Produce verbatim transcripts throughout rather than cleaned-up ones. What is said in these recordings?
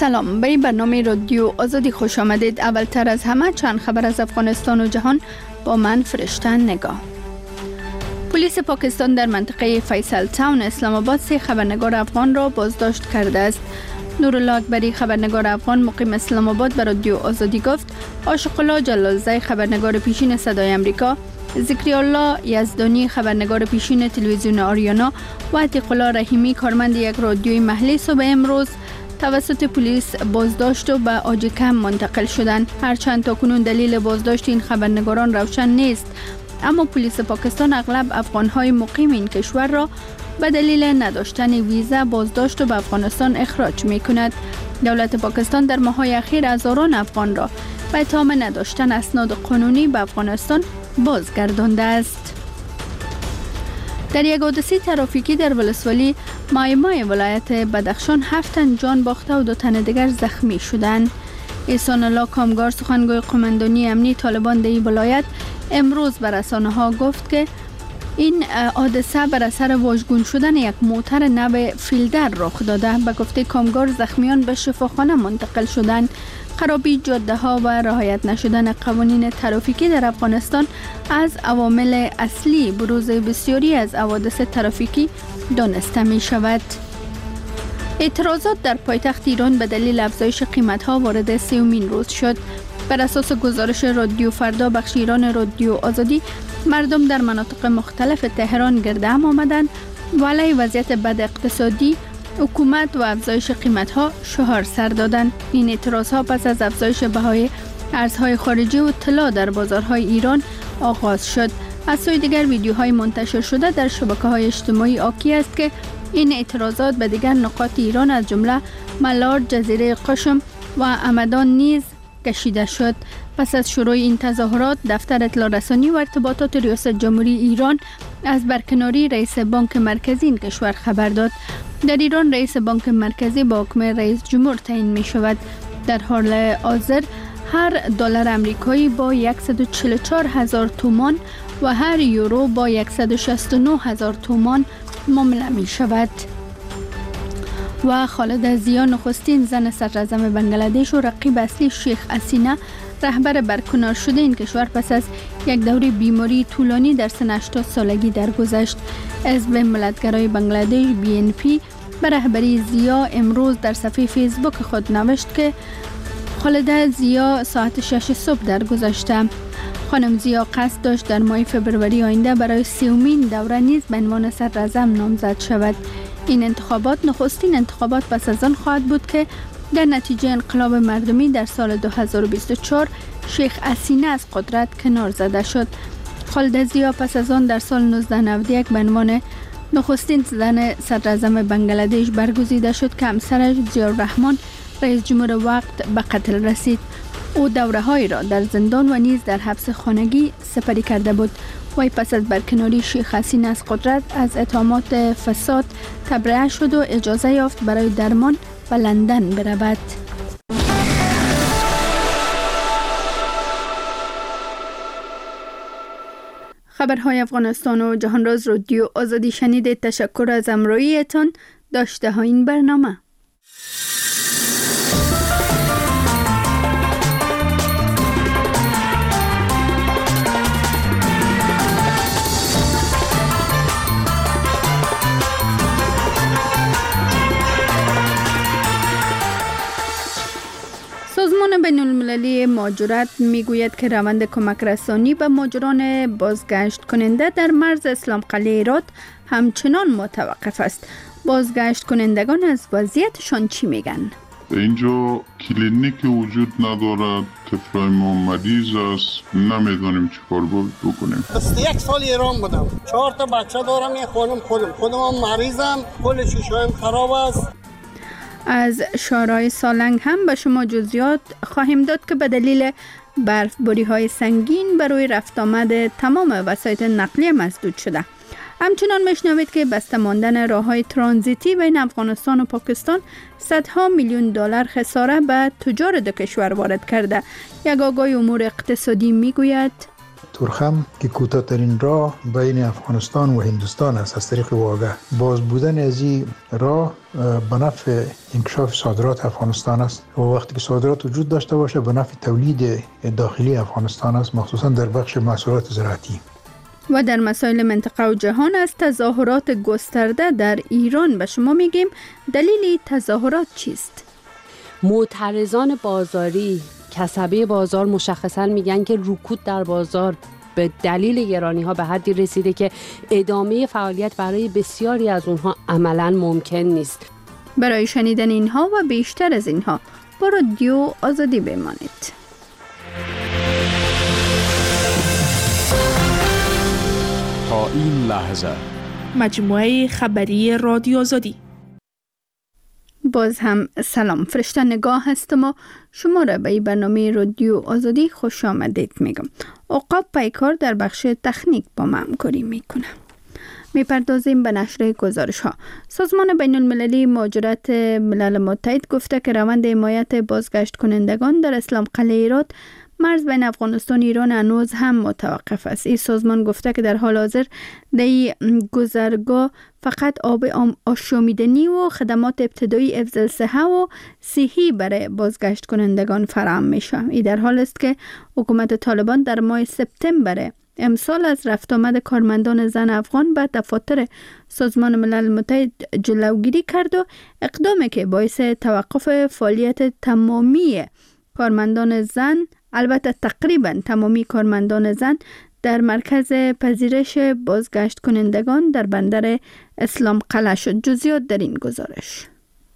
سلام، به برنامه رادیو آزادی خوش آمدید. اولتر از همه چند خبر از افغانستان و جهان با من فرشته نگاه. پلیس پاکستان در منطقه فیصل تاون اسلام آباد سه خبرنگار افغان را بازداشت کرده است. نورالله اکبری خبرنگار افغان مقیم اسلام آباد به رادیو آزادی گفت عاشق الله جلالزی خبرنگار پیشین صدای امریکا، ذکری الله یزدانی خبرنگار پیشین تلویزیون آریانا و عتیق الله رحیمی کارمند یک رادیوی محلی صبح امروز توسط پلیس بازداشت و به آجیکم منتقل شدند. هرچند تاکنون دلیل بازداشت این خبرنگاران روشن نیست، اما پلیس پاکستان اغلب افغانهای مقیم این کشور را به دلیل نداشتن ویزا بازداشت و به افغانستان اخراج می کند. دولت پاکستان در ماه‌های اخیر هزاران افغان را به اتهام نداشتن اسناد قانونی به افغانستان بازگردانده است. در یک حادثه ترافیکی در ولسوالی مایمای ولایت بدخشان هفت تن جان باخته و دو تن دیگر زخمی شدند. احسان الله کامگار سخنگوی قماندانی امنی طالبان در این ولایت امروز به رسانه‌ها گفت که این حادثه بر اثر واژگون شدن یک موتر نو فیلدر رخ داده. به گفته کامگار زخمیان به شفاخانه منتقل شدند. خرابی جاده ها و رعایت نشدن قوانین ترافیکی در افغانستان از عوامل اصلی بروز بسیاری از حوادث ترافیکی دانسته می شود. اعتراضات در پایتخت ایران به دلیل افزایش قیمت ها وارد سومین روز شد. بر اساس گزارش رادیو فردا بخش ایران رادیو آزادی، مردم در مناطق مختلف تهران گرد هم آمدند و علیه وضعیت بد اقتصادی حکومت و افزایش قیمت ها شعار سر دادند. این اعتراض ها پس از افزایش بهای ارزهای خارجی و طلا در بازارهای ایران آغاز شد. از سوی دیگر ویدیوهای منتشر شده در شبکه‌های اجتماعی حاکی است که این اعتراضات به دیگر نقاط ایران از جمله ملار، جزیره قشم و همدان نیز کشیده شد. پس از شروع این تظاهرات، دفتر اطلاع رسانی و ارتباطات ریاست جمهوری ایران از برکناری رئیس بانک مرکزی این کشور خبر داد. در ایران رئیس بانک مرکزی با حکم رئیس جمهور تعیین می شود. در حال حاضر هر دلار آمریکایی با صد و چهل و چهار هزار تومان و هر یورو با صد و شصت و نه هزار تومان معامله می شود. و خالده زیا نخستین زن صدراعظم بنگلادش و رقیب اصلی شیخ حسینه رهبر برکنار شده این کشور پس از یک دوره بیماری طولانی در سن هشتاد سالگی درگذشت. حزب ملتگرای بنگلادش بی ان پی به رهبری زیا امروز در صفحه فیسبوک خود نوشت که خالده زیا ساعت شش صبح درگذشته. خانم زیا قصد داشت در ماه فبروری آینده برای سومین دوره نیز به عنوان صدراعظم نامزد شود. این انتخابات نخستین انتخابات پس از آن خواهد بود که در نتیجه انقلاب مردمی در سال دو هزار و بیست و چهار شیخ حسینه از قدرت کنار زده شد. خالده زیا پس از آن در سال نوزده نود و یک به عنوان نخستین زن صدراعظم بنگلادش برگزیده شد که همسرش ضیاءالرحمن رئیس جمهور وقت به قتل رسید. او دوره‌هایی را در زندان و نیز در حبس خانگی سپری کرده بود. وی پس از برکناری شیخ حسینه از قدرت از اتهامات فساد تبرئه شد و اجازه یافت برای درمان به لندن برود. خبرهای افغانستان و جهان راز رادیو آزادی شنیدید. تشکر از همراهیتان. داشته ها این برنامه. سازمان بین المللی مهاجرت میگوید که روند کمک رسانی به مهاجران بازگشت کننده در مرز اسلام قلعه هرات همچنان متوقف است. بازگشت کنندگان از وضعیتشان چی میگن؟ اینجا کلینیک وجود ندارد، طفلای ما مریض است، نمیدونیم چی کار بکنیم. بیست و یک سال ایران بودم، چهار تا بچه دارم، یک خانم خودم خودم هم مریضم، کل شیشه‌ام خراب است. از شارع سالنگ هم به شما جزئیات خواهیم داد که به دلیل برفباری های سنگین برای رفت آمد تمام وسایط نقلیه مسدود شده. همچنان میشنوید که بسته ماندن راههای ترانزیتی بین افغانستان و پاکستان صدها میلیون دلار خساره به تجار دو کشور وارد کرده. یک آگاه امور اقتصادی میگوید تورخم که کوتاه‌ترین راه بین افغانستان و هندوستان است از طریق واگه. باز بودن از این راه به نفع انکشاف صادرات افغانستان است و وقتی که صادرات وجود داشته باشه به نفع تولید داخلی افغانستان است، مخصوصا در بخش محصولات زراعتی. و در مسائل منطقه و جهان از تظاهرات گسترده در ایران به شما میگیم. دلیل تظاهرات چیست؟ معترضان بازاری، کسبه بازار مشخصا میگن که رکود در بازار به دلیل گرانی ها به حدی رسیده که ادامه فعالیت برای بسیاری از اونها عملا ممکن نیست. برای شنیدن اینها و بیشتر از اینها با رادیو آزادی بمانید. تا این لحظه مجموعه خبری رادیو آزادی. باز هم سلام، فرشته نگاه هستم و شما را به برنامه رادیو آزادی خوش آمدید میگم. عقاب پیکار در بخش تکنیک با ما همکاری میکنه. میپردازیم به نشر گزارش ها. سازمان بین المللی مهاجرت ملل متحد گفته که روند حمایت بازگشت کنندگان در اسلام قلعه هرات مرز بین افغانستان و ایران هنوز هم متوقف است. این سازمان گفته که در حال حاضر در این گذرگاه فقط آب آشامیدنی و خدمات ابتدایی حفظ الصحه و صحی برای بازگشت کنندگان فراهم میشه. این در حال است که حکومت طالبان در ماه سپتامبر امسال از رفت آمد کارمندان زن افغان به دفاتر سازمان ملل متحد جلوگیری کرد و اقدامی که باعث توقف فعالیت تمامی کارمندان زن، البته تقریبا تمامی کارمندان زن در مرکز پذیرش بازگشت کنندگان در بندر اسلام قلعه شد. جزئیات در این گزارش.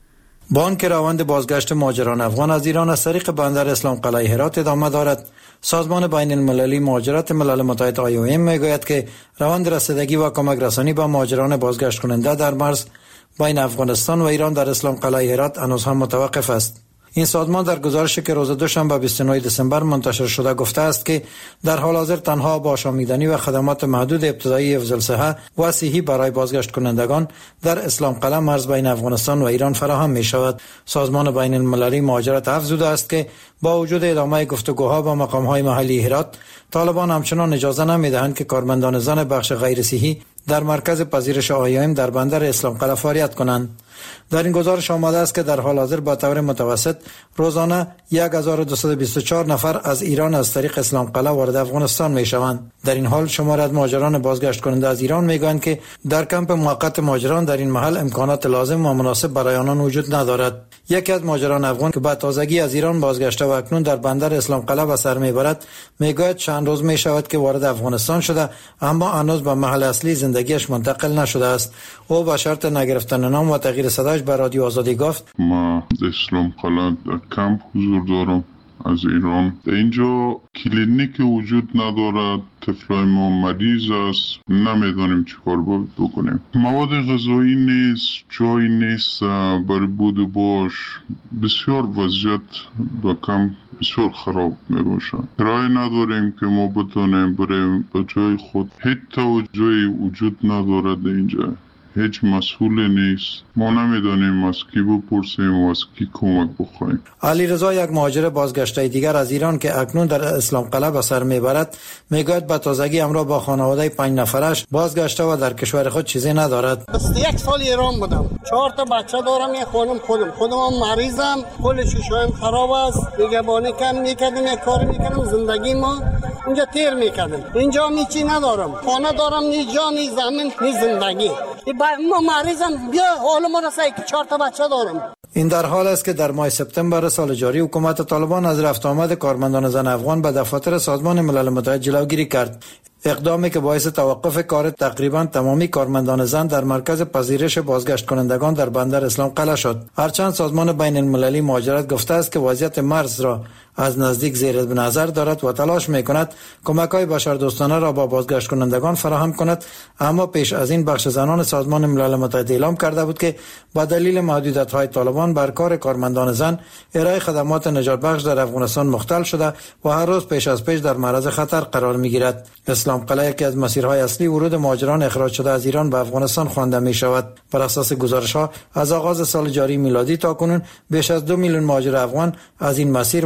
با آنکه روند بازگشت مهاجران افغان از ایران از طریق بندر اسلام قلعه هرات ادامه دارد، سازمان بین المللی مهاجرت ملل متحد آی او ام میگوید که روند رسیدگی و کمک رسانی به مهاجران بازگشت کننده در مرز بین افغانستان و ایران در اسلام قلعه هرات هنوز هم متوقف است. این سازمان در گزارشی که روز دوشنبه بیست و نه دسامبر منتشر شده گفته است که در حال حاضر تنها با آشامیدنی و خدمات محدود ابتدایی حفظ الصحه و صحی برای بازگشت کنندگان در اسلام قلعه مرز بین افغانستان و ایران فراهم می شود. سازمان بین المللی مهاجرت افزوده است که با وجود ادامه گفتگوها با مقام‌های محلی هرات، طالبان همچنان اجازه نمی‌دهند که کارمندان زن بخش غیر صحی در مرکز پذیرش آی او ام در بندر اسلام قلعه فعالیت کنند. در این گزارش آمده است که در حال حاضر با طور متوسط روزانه هزار و دویست و بیست و چهار نفر از ایران از طریق اسلام قلعه وارد افغانستان می شوند. در این حال شمار از مهاجران بازگشت کننده از ایران می گویند که در کمپ موقت مهاجران در این محل امکانات لازم و مناسب برای آنان وجود ندارد. یکی از مهاجران افغان که به تازگی از ایران بازگشته و اکنون در بندر اسلام قلعه به سر میبرد میگوید چند روز می شود که وارد افغانستان شده اما هنوز به محل اصلی زندگیش منتقل نشده است. او با شرط نگرفتن نام و تغییر صداش به رادیو آزادی گفت: ما در اسلام قلعه در کمپ حضور دارم از ایران. در اینجا کلینیک وجود ندارد، طفلای ما مریض است، نمیدانیم چی کار بکنیم. مواد غذایی نیست، جایی نیست برای بود و باش. بسیار وضعیت با کم بسیار خراب می باشه. کرایه نداریم که ما بتونیم بریم به جای خود. هیچ توجهی وجود ندارد اینجا، هیچ مسئول نیست. ما نمیدانیم از کی بپرسیم و از کی کمک بخوایم. علی رضا، یک مهاجر بازگشته دیگر از ایران که اکنون در اسلام قلعه به سر میبرد، میگوید به تازگی همراه با خانواده پنج نفرش بازگشته و در کشور خود چیزی ندارد. یک سال ایران بودم، چهار تا بچه دارم، یک خانم خودم خودم هم مریضم، کل شیشه‌ام خراب است، دیگه بانی کم میکردیم، یک کار میکردم، زندگی ما اینجا تیر میکردم. اینجا میچی ندارم، خانه دارم، نی جا نی زمین نی زندگی. ما مریضم، بیا حال ما رسایی که چهار تا بچه دارم. این در حال است که در ماه سپتامبر سال جاری حکومت طالبان از رفت آمد کارمندان زن افغان به دفاتر سازمان ملل متحد جلوگیری کرد. اقدامی که باعث توقف کار تقریبا تمامی کارمندان زن در مرکز پذیرش بازگشت کنندگان در بندر اسلام قلعه شد. هرچند سازمان بین المللی مهاجرت گفته است که وضعیت مرز را از نزدیک زیر نظر دارد و تلاش می‌کند کمک‌های بشردوستانه را با بازگشت کنندگان فراهم کند، اما پیش از این بخش زنان سازمان ملل متحد اعلام کرده بود که با دلیل محدودیت‌های طالبان بر کار کارمندان زن، ارائه خدمات نجات بخش در افغانستان مختل شده و هر روز پیش از پیش در معرض خطر قرار می‌گیرد. اسلام قلعه که از مسیرهای اصلی ورود مهاجران اخراج شده از ایران به افغانستان خوانده می‌شود. بر اساس گزارش‌ها از آغاز سال جاری میلادی تا کنون بیش از دو میلیون مهاجر افغان از این مسیر وارد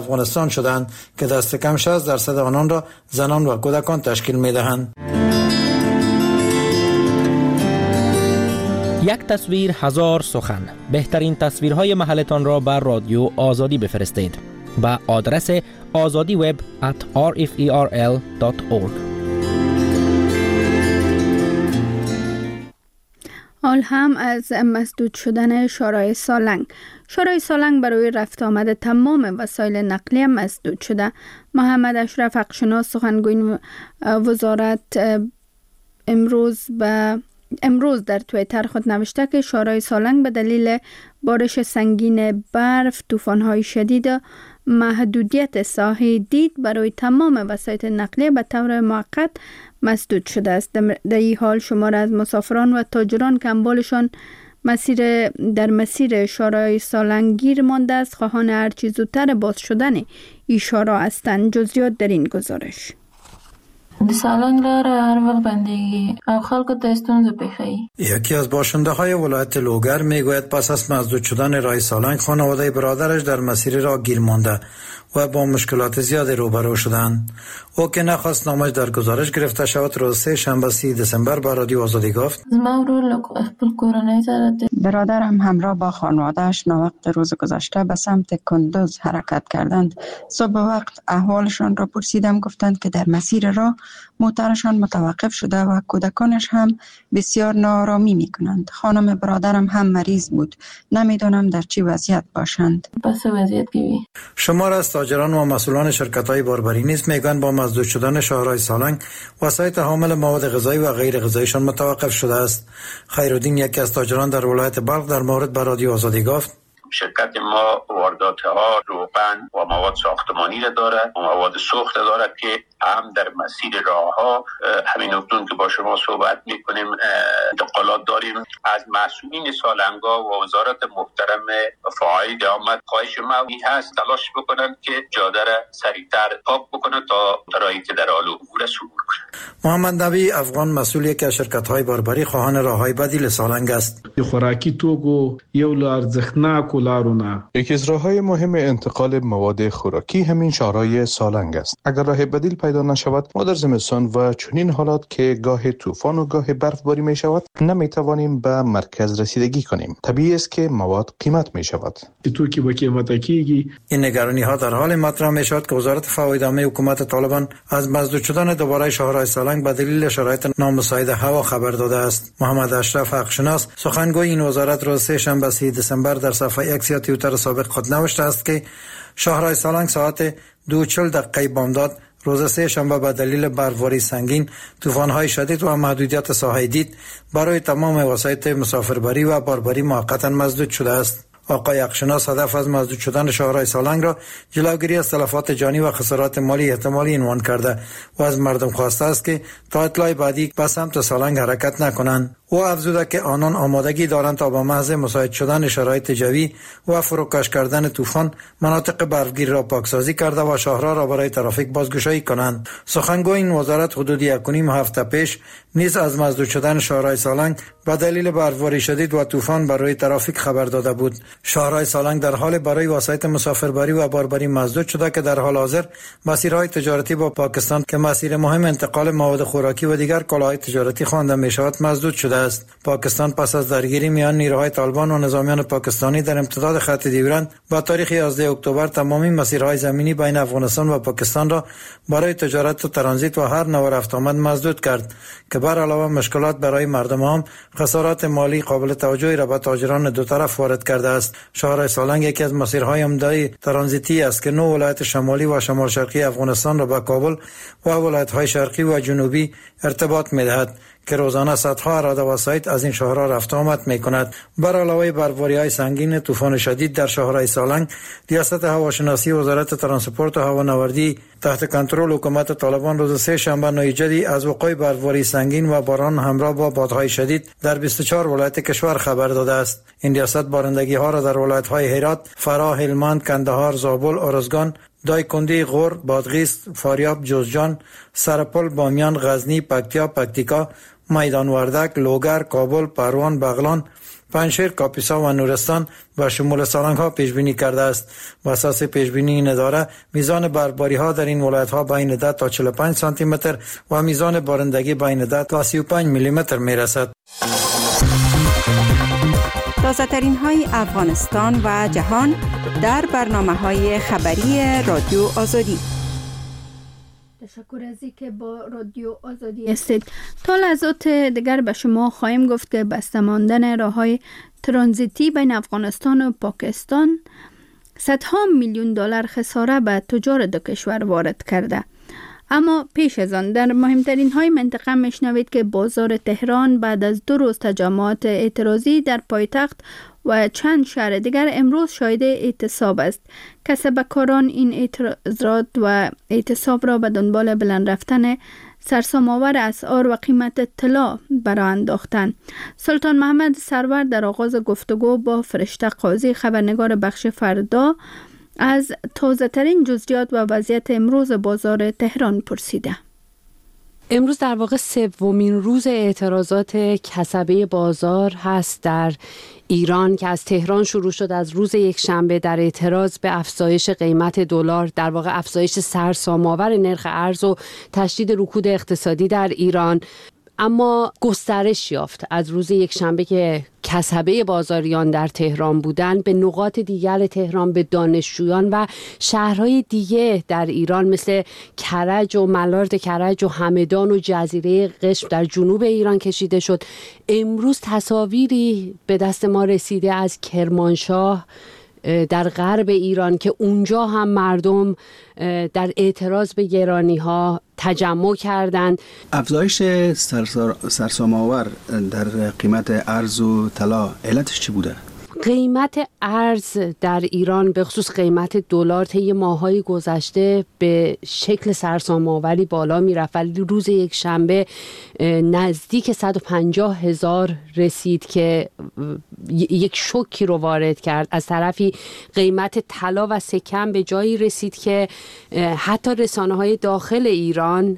افغانستان شدند که دست کم شصت درصد آنان را زنان و کودکان تشکیل می‌دهند. یک تصویر هزار سخن. بهترین تصویرهای محلتان را بر رادیو آزادی بفرستید با آدرس آزادی وب ات آر اف ای آر ال دات اورگ. حال هم از مسدود شدن شورای سالنگ. شورای سالنگ برای رفت آمد تمام وسایل نقلیه مسدود شده. محمد اشرف حقشناس سخنگوی وزارت امروز به امروز در توییتر خود نوشته که شورای سالنگ به دلیل بارش سنگین برف، طوفان‌های شدید و محدودیت ساحه دید برای تمام وسایل نقلیه به طور موقت مسدود شده است. در این حال شمار از مسافران و تاجران که اموالشان مسیر در مسیر شورای سالنگ گیر مانده است خواهان هرچی زودتر باز شدن این شورا هستند. جزئیات در این گزارش. د سالنگ لاره هر وخت بندگی او خلکو ته ستونزه پیښیي. یکی از باشنده های ولایت لوگر میگوید پس از مسدود شدن راه سالنگ خانواده برادرش در مسیر راه گیر مانده و با مشکلات زیادی روبرو شدند. او که نخواست نامش در گزارش گرفته شود روز سه شنبه سی دسامبر به رادیو آزادی گفت برادرم همراه با خانواده‌اش ناوقت روز گذشته به سمت کندوز حرکت کردند. صبح وقت احوالشان را پرسیدم، گفتند که در مسیر راه موترشان متوقف شده و کودکانش هم بسیار ناآرامی میکنند. خانم برادرم هم مریض بود. نمیدانم در چه وضعیت باشند. پس وضعیت کی؟ شمار از تاجران و مسئولان شرکت‌های باربری نیز میگن با مسدود شدن شاهراه سالنگ وسایط حامل مواد غذایی و غیر غذاییشان متوقف شده است. خیرالدین یکی از تاجران در ولایت بلخ در مورد به رادیو آزادی گفت: شرکت ما واردات‌ها روغن و مواد ساختمانی را دارد و مواد سوخت دارد که هم در مسیر راه‌ها همین اکنون که با شما صحبت می‌کنیم انتقالات داریم. از مسئولین سالنگا و وزارت محترم فاعل آمد خواهش ما هست تلاش بکنند که جاده را سریعتر پاک بکنند تا راهی که در حال عبور است عبور کنند. محمد نبی افغان مسئول یکی از شرکت‌های باربری خواهان راه‌های بدیل سالنگ است. خوراکی توکو یو لارزخناک لارونه. یکی از راه‌های مهم انتقال مواد خوراکی همین شاهراه سالنگ است. اگر راه بدیل پیدا نشود ما در زمستان و چنین حالات که گاه طوفان و گاه برفباری می شود نمی توانیم به مرکز رسیدگی کنیم. طبیعی است که مواد قیمت می شود. توکی با قیمت کیږي. این نگرانی ها در حال مطرح می شود که وزارت فواید عامه حکومت طالبان از مسدود شدن دوباره شاهراه سالنگ به دلیل شرایط نامساعد هوا خبر داده است. محمد اشرف حقشناس سخنگوی این وزارت روز سه شنبه سی دسامبر در صفحه اکس یا توییتر سابق خود نوشته است که شاهراه سالنگ ساعت دو و چهل دقیقه بامداد روز سه شنبه به دلیل برفباری سنگین، طوفان‌های شدید و محدودیت ساحه دید برای تمام وسایط مسافربری و باربری موقتا مسدود شده است. آقای حقشناس هدف از مسدود شدن شاهراه سالنگ را جلوگیری از تلفات جانی و خسارات مالی احتمالی عنوان کرده و از مردم خواسته است که تا اطلاع بعدی به سمت سالنگ حرکت نکنند. او افزوده که آنان آمادگی دارند تا با محض مساعد شدن شرایط جوی و فروکش کردن طوفان مناطق برفگیر را پاکسازی کرده و شاهراه را برای ترافیک بازگشایی کنند. سخنگوی این وزارت حدود یک و نیم هفته پیش نیز از مسدود شدن شاهراه سالنگ به دلیل برفباری شدید و طوفان برای ترافیک خبر داده بود. شاهراه سالنگ در حال برای وسایط مسافربری و باربری مسدود شده که در حال حاضر مسیرهای تجارتی با پاکستان که مسیر مهم انتقال مواد خوراکی و دیگر کالاهای تجارتی خوانده می شود مسدود شده است. پاکستان پس از درگیری میان نیروهای طالبان و نظامیان پاکستانی در امتداد خط دیورند با تاریخ یازده اکتبر تمامی مسیرهای زمینی بین افغانستان و پاکستان را برای تجارت و ترانزیت و هر نوع رفت آمد مسدود کرد که بر علاوه مشکلات برای مردم هم خسارات مالی قابل توجهی را به تاجران دو طرف وارد کرده است. شاهراه سالنگ یکی از مسیرهای عمده ترانزیتی است که نو ولایت شمالی و شمال شرقی افغانستان را با کابل و ولایت‌های شرقی و جنوبی ارتباط می‌دهد که روزانه صدها اراده وسایط از این شاهراه رفت آمد می‌کند. بر علاوه برفباری‌های سنگین، طوفان شدید در شاهراه سالنگ، ریاست هواشناسی وزارت ترانسپورت و هوانوردی تحت کنترل حکومت طالبان روز سه شنبه نویجدی از وقوع برفباری سنگین و باران همراه با بادهای شدید در بیست و چهار ولایت کشور خبر داده است. این ریاست بارندگی‌ها را در ولایت‌های هرات، فراه، هلمند، کندهار، زابل، ارزگان، دایکندی، غور، بادغیس، فاریاب، جوزجان، سرپل، بامیان، غزنی، پکتیا، پکتیکا، میدان وردک، لوگر، کابل، پروان، بغلان، پنجشیر، کاپیسا و نورستان و شمول سالنگ ها پیش بینی کرده است. و اساس پیش بینی این اداره میزان برفباری ها در این ولایت ها بین ده تا چهل و پنج سانتی متر و میزان بارندگی بین ده تا سی و پنج میلی متر می رسد. تازه ترین های افغانستان و جهان در برنامه های خبری رادیو آزادی. تشکر از اینکه با رادیو آزادی هستید. تا لحظات دیگر به شما خواهیم گفت که بسته ماندن راههای ترانزیتی بین افغانستان و پاکستان صدها میلیون دلار خساره به تجار دو کشور وارد کرده. اما پیش از آن در مهمترین های منطقه میشنوید که بازار تهران بعد از دو روز تجمعات اعتراضی در پایتخت و چند شهر دیگر امروز شاهد اعتصاب است. کسبکاران این اعتراضات و اعتصاب را به دنبال بلند رفتن سرسام‌آور اسعار و قیمت طلا برآ انداختند. سلطان محمد سرور در آغاز گفتگو با فرشته قاضی خبرنگار بخش فردا از تازه ترین جزئیات و وضعیت امروز بازار تهران پرسیده. امروز در واقع سومین روز اعتراضات کسبه بازار هست در ایران که از تهران شروع شد. از روز یک شنبه در اعتراض به افزایش قیمت دلار، در واقع افزایش سرسام‌آور نرخ ارز و تشدید رکود اقتصادی در ایران، اما گسترش یافت. از روز یک شنبه که کسبه بازاریان در تهران بودند به نقاط دیگر تهران، به دانشجویان و شهرهای دیگه در ایران مثل کرج و ملارد کرج و همدان و جزیره قشم در جنوب ایران کشیده شد. امروز تصاویری به دست ما رسیده از کرمانشاه در غرب ایران که اونجا هم مردم در اعتراض به گرانی ها تجمع کردند. افزایش سرسام‌آور در قیمت ارز و طلا علتش چی بوده؟ قیمت ارز در ایران به خصوص قیمت دلار طی ماه‌های گذشته به شکل سرسام‌آوری بالا می‌رفت، ولی روز یک شنبه نزدیک صد و پنجاه هزار رسید که یک شوکی رو وارد کرد. از طرفی قیمت طلا و سکم به جایی رسید که حتی رسانه‌های داخل ایران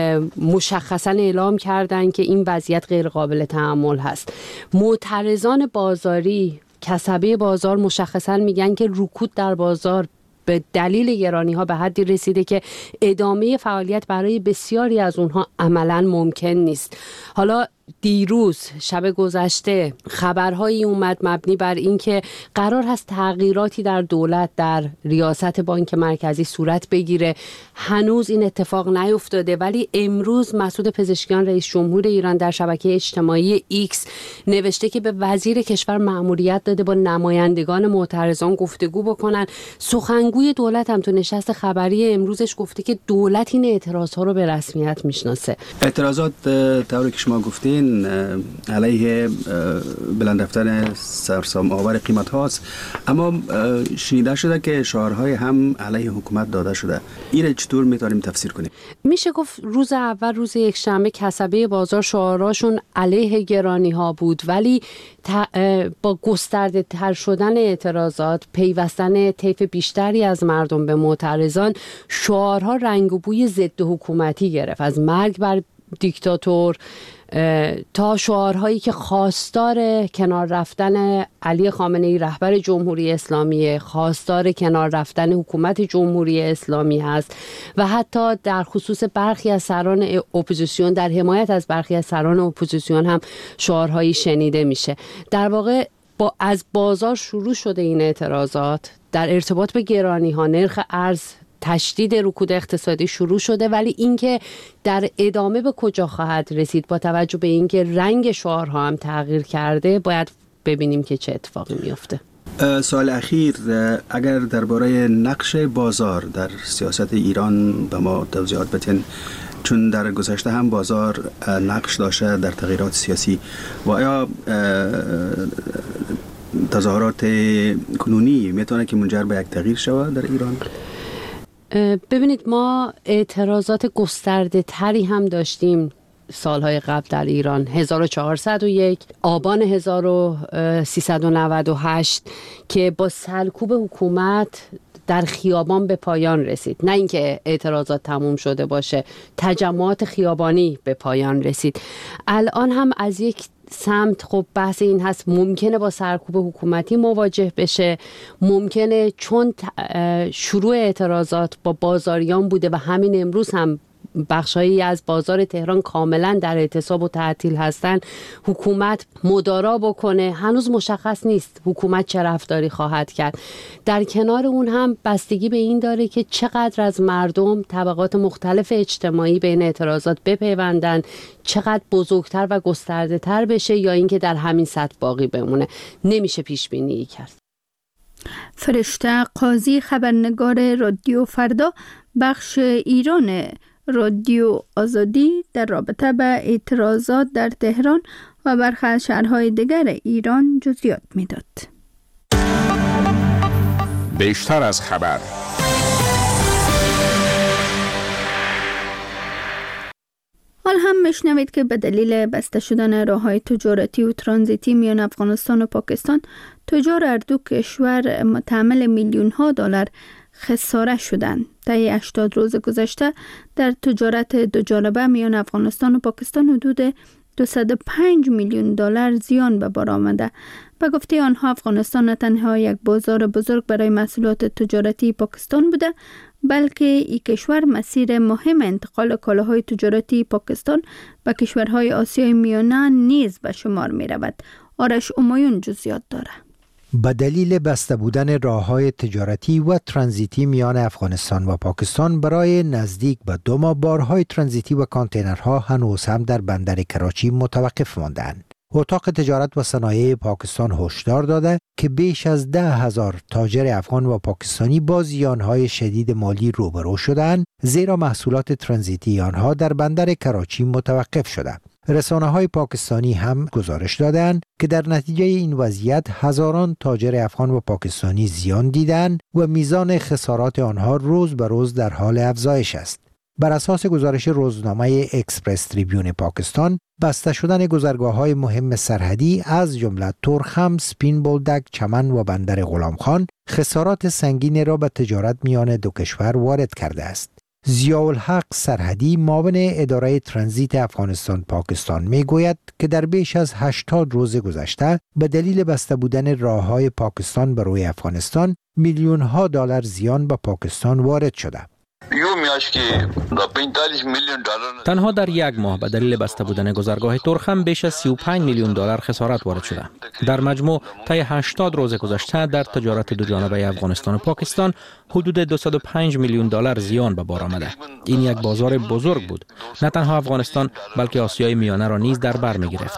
مشخصاً اعلام کردند که این وضعیت غیر قابل تحمل هست. معترضان بازاری کسبه بازار مشخصاً میگن که رکود در بازار به دلیل گرانی ها به حدی رسیده که ادامه فعالیت برای بسیاری از اونها عملاً ممکن نیست. حالا دیروز شب گذشته خبرهایی اومد مبنی بر اینکه قرار هست تغییراتی در دولت در ریاست بانک مرکزی صورت بگیره. هنوز این اتفاق نیفتاده، ولی امروز مسعود پزشکیان رئیس جمهور ایران در شبکه اجتماعی ایکس نوشته که به وزیر کشور مأموریت داده با نمایندگان معترضان گفتگو بکنن. سخنگوی دولت هم تو نشست خبری امروزش گفته که دولت این اعتراضها رو به رسمیت میشناسه. اعتراضات طوری که شما گفتین علیه بلند رفتن سرسام‌آور قیمت هاست، اما شنیده شده که شعارهای هم علیه حکومت داده شده. این چطور میتونیم تفسیر کنیم؟ میشه گفت روز اول روز یک شنبه کسبه بازار شعاراشون علیه گرانی ها بود، ولی با گسترده تر شدن اعتراضات، پیوستن طیف بیشتری از مردم به معترضان، شعارها رنگ و بوی ضد حکومتی گرفت. از مرگ بر دیکتاتور تا شعارهایی که خواستار کنار رفتن علی خامنه‌ای رهبر جمهوری اسلامی، خواستار کنار رفتن حکومت جمهوری اسلامی هست و حتی در خصوص برخی از سران اپوزیسیون، در حمایت از برخی از سران اپوزیسیون هم شعارهایی شنیده میشه. در واقع با از بازار شروع شده این اعتراضات در ارتباط به گرانی ها، نرخ ارز، تشدید رکود اقتصادی شروع شده، ولی اینکه در ادامه به کجا خواهد رسید با توجه به اینکه رنگ شعارها هم تغییر کرده باید ببینیم که چه اتفاقی میفته. سوال اخیر، اگر درباره نقش بازار در سیاست ایران به ما توضیحات بدین، چون در گذشته هم بازار نقش داشته در تغییرات سیاسی و آیا تظاهرات کنونی میتونه که منجر به یک تغییر شود در ایران؟ ببینید، ما اعتراضات گسترده تری هم داشتیم سالهای قبل در ایران. هزار و چهارصد و یک آبان هزار و سیصد و نود و هشت که با سرکوب حکومت در خیابان به پایان رسید. نه اینکه اعتراضات تموم شده باشه، تجمعات خیابانی به پایان رسید. الان هم از یک سمت خب بحث این هست ممکنه با سرکوب حکومتی مواجه بشه، ممکنه چون شروع اعتراضات با بازاریان بوده و همین امروز هم بخشایی از بازار تهران کاملا در اعتصاب و تعطیل هستن، حکومت مدارا بکنه. هنوز مشخص نیست حکومت چه رفتاری خواهد کرد. در کنار اون هم بستگی به این داره که چقدر از مردم، طبقات مختلف اجتماعی به این اعتراضات بپیوندن، چقدر بزرگتر و گسترده تر بشه یا اینکه در همین سطح باقی بمونه. نمیشه پیش بینی کرد. فرشته قاضی، خبرنگار رادیو فردا بخش ایران رادیو آزادی، در رابطه به اعتراضات در تهران و برخی از شهرهای دیگر ایران جزئیات میداد. بیشتر از خبر. حال هم میشنوید که به دلیل بسته شدن راههای تجارتی و ترانزیتی میان افغانستان و پاکستان، تجار هر دو کشور متحمل میلیون ها دلار خساره شدند. طی هشتاد روز گذشته در تجارت دوجانبه میان افغانستان و پاکستان حدود دویست و پنج میلیون دلار زیان به بار آمده. به گفته آنها افغانستان نه تنها یک بازار بزرگ برای محصولات تجارتی پاکستان بوده، بلکه این کشور مسیر مهم انتقال کالاهای تجارتی پاکستان به کشورهای آسیای میانه نیز به شمار می رود. آرش امایون جزئیات داره. به دلیل بسته بودن راه‌های تجارتی و ترانزیتی میان افغانستان و پاکستان برای نزدیک به دو ماه بارهای ترانزیتی و کانتینرها هنوز هم در بندر کراچی متوقف ماندند. اتاق تجارت و صنایع پاکستان هشدار داده که بیش از ده هزار تاجر افغان و پاکستانی با زیانهای شدید مالی روبرو شدند، زیرا محصولات ترانزیتی آنها در بندر کراچی متوقف شده. رسانه‌های پاکستانی هم گزارش دادند که در نتیجه این وضعیت هزاران تاجر افغان و پاکستانی زیان دیدند و میزان خسارات آنها روز به روز در حال افزایش است. بر اساس گزارش روزنامه اکسپرس تریبیون پاکستان، بسته شدن گذرگاه‌های مهم سرحدی از جمله تورخم، سپین بولدک، چمن و بندر غلامخان خسارات سنگین را به تجارت میان دو کشور وارد کرده است. ضیاءالحق سرحدی، معاون اداره ترانزیت افغانستان پاکستان میگوید که در بیش از هشتاد روز گذشته به دلیل بسته بودن راه‌های پاکستان به روی افغانستان میلیون ها دلار زیان به پاکستان وارد شده. تنها در یک ماه به دلیل بسته بودن گذرگاه تورخم بیش از سی و پنج میلیون دلار خسارت وارد شده. در مجموع طی هشتاد روز گذشته در تجارت دو جانبه افغانستان و پاکستان حدود دویست و پنج میلیون دلار زیان به بار آمده. این یک بازار بزرگ بود. نه تنها افغانستان بلکه آسیای میانه را نیز در بر می گرفت.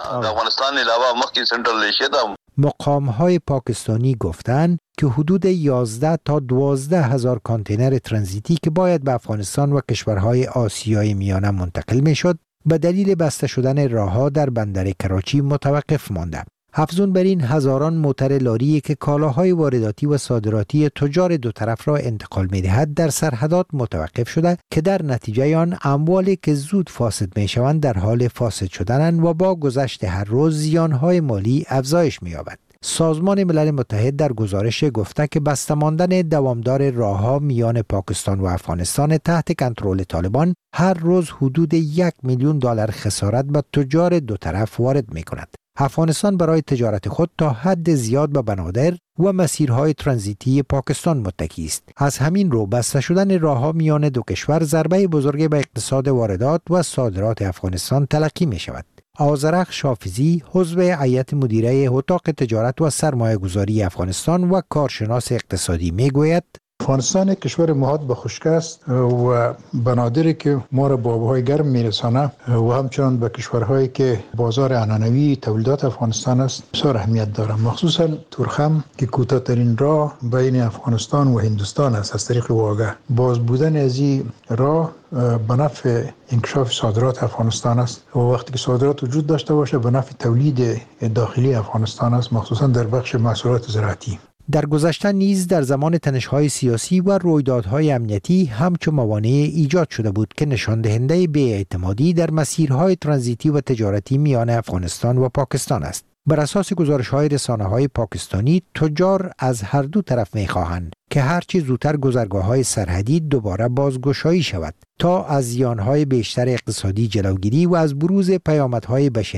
مقام‌های پاکستانی گفتند که حدود یازده تا دوازده هزار کانتینر ترانزیتی که باید به افغانستان و کشورهای آسیای میانه منتقل میشد، به دلیل بسته شدن راه‌ها در بندر کراچی متوقف مانده. افزون بر این، هزاران موتر لاری که کالاهای وارداتی و صادراتی تجار دو طرف را انتقال می‌دهد در سرحدات متوقف شده که در نتیجه آن اموالی که زود فاسد می‌شوند در حال فاسد شدنند و با گذشت هر روز زیان‌های مالی افزایش می‌یابد. سازمان ملل متحد در گزارش گفته که بسته ماندن دوامدار راه‌ها میان پاکستان و افغانستان تحت کنترل طالبان هر روز حدود یک میلیون دلار خسارت به تجار دو طرف وارد می‌کند. افغانستان برای تجارت خود تا حد زیاد به بنادر و مسیرهای ترانزیتی پاکستان متکی است. از همین رو بسته شدن راه‌ها میان دو کشور ضربه بزرگی به اقتصاد واردات و صادرات افغانستان تلقی می شود. آذرخش شافیزی، عضو هیئت مدیره اتاق تجارت و سرمایه‌گذاری افغانستان و کارشناس اقتصادی می گوید افغانستان کشور محاط به خشکی است و بنادری که ما را به آبهای گرم میرسانه و همچنان به کشورهایی که بازار عنعنوی تولیدات افغانستان است بسیار اهمیت دارد. مخصوصا تورخم که کوتاه‌ترین راه بین افغانستان و هندوستان است از طریق واگه. باز بودن از این راه به نفع انکشاف صادرات افغانستان است و وقتی که صادرات وجود داشته باشه به نفع تولید داخلی افغانستان است، مخصوصا در بخش محصولات زراعتی. در گذشته نیز در زمان تنش‌های سیاسی و رویدادهای امنیتی همچون موانع ایجاد شده بود که نشان دهنده بی‌اعتمادی در مسیرهای ترانزیتی و تجارتی میان افغانستان و پاکستان است. بر اساس گزارش‌های رسانه‌های پاکستانی، تجار از هر دو طرف می‌خواهند که هرچی زودتر گذرگاه‌های سرحدی دوباره بازگشایی شود تا از زیان‌های بیشتر اقتصادی جلوگیری و از بروز پیامدهای بشری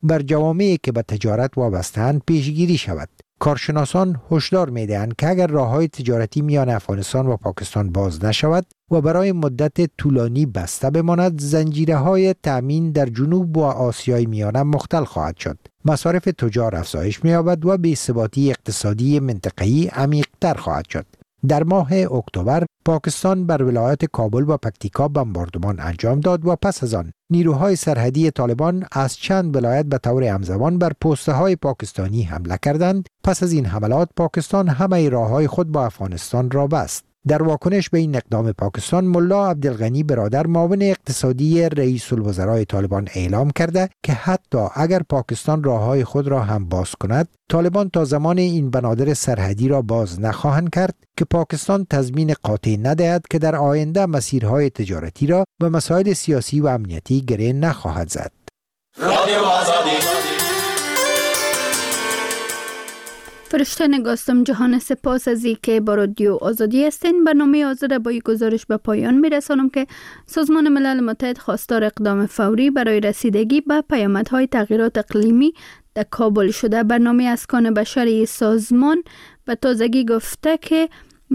بر جوامعی که به تجارت وابسته‌اند پیشگیری شود. کارشناسان هشدار می‌دهند که اگر راه‌های تجارتی میان افغانستان و پاکستان باز نشود و برای مدت طولانی بسته بماند، زنجیره‌های تأمین در جنوب و آسیای میانه مختل خواهد شد. مصارف تجار افزایش می‌یابد و بی‌ثباتی اقتصادی منطقه‌ای عمیق‌تر خواهد شد. در ماه اکتبر پاکستان بر ولایت کابل و پکتیکا بمباردمان انجام داد و پس از آن نیروهای سرحدی طالبان از چند ولایت به طور همزمان بر پست‌های پاکستانی حمله کردند. پس از این حملات پاکستان همه راه‌های خود با افغانستان را بست. در واکنش به این اقدام پاکستان، ملا عبدالغنی برادر معاون اقتصادی رئیس الوزرای طالبان اعلام کرده که حتی اگر پاکستان راه‌های خود را هم باز کند، طالبان تا زمان این بنادر سرحدی را باز نخواهند کرد که پاکستان تضمین قاطع ندهد که در آینده مسیرهای تجارتی را به مسائل سیاسی و امنیتی گره نخواهد زد. فرشته نگاستم جهان، سپاس از این که با رادیو آزادی هستین. برنامه آزاد با این گزارش به پایان میرسانم که سازمان ملل متحد خواستار اقدام فوری برای رسیدگی به پیامدهای تغییرات اقلیمی در کابل شده. برنامه اسکان بشری سازمان به تازگی گفته که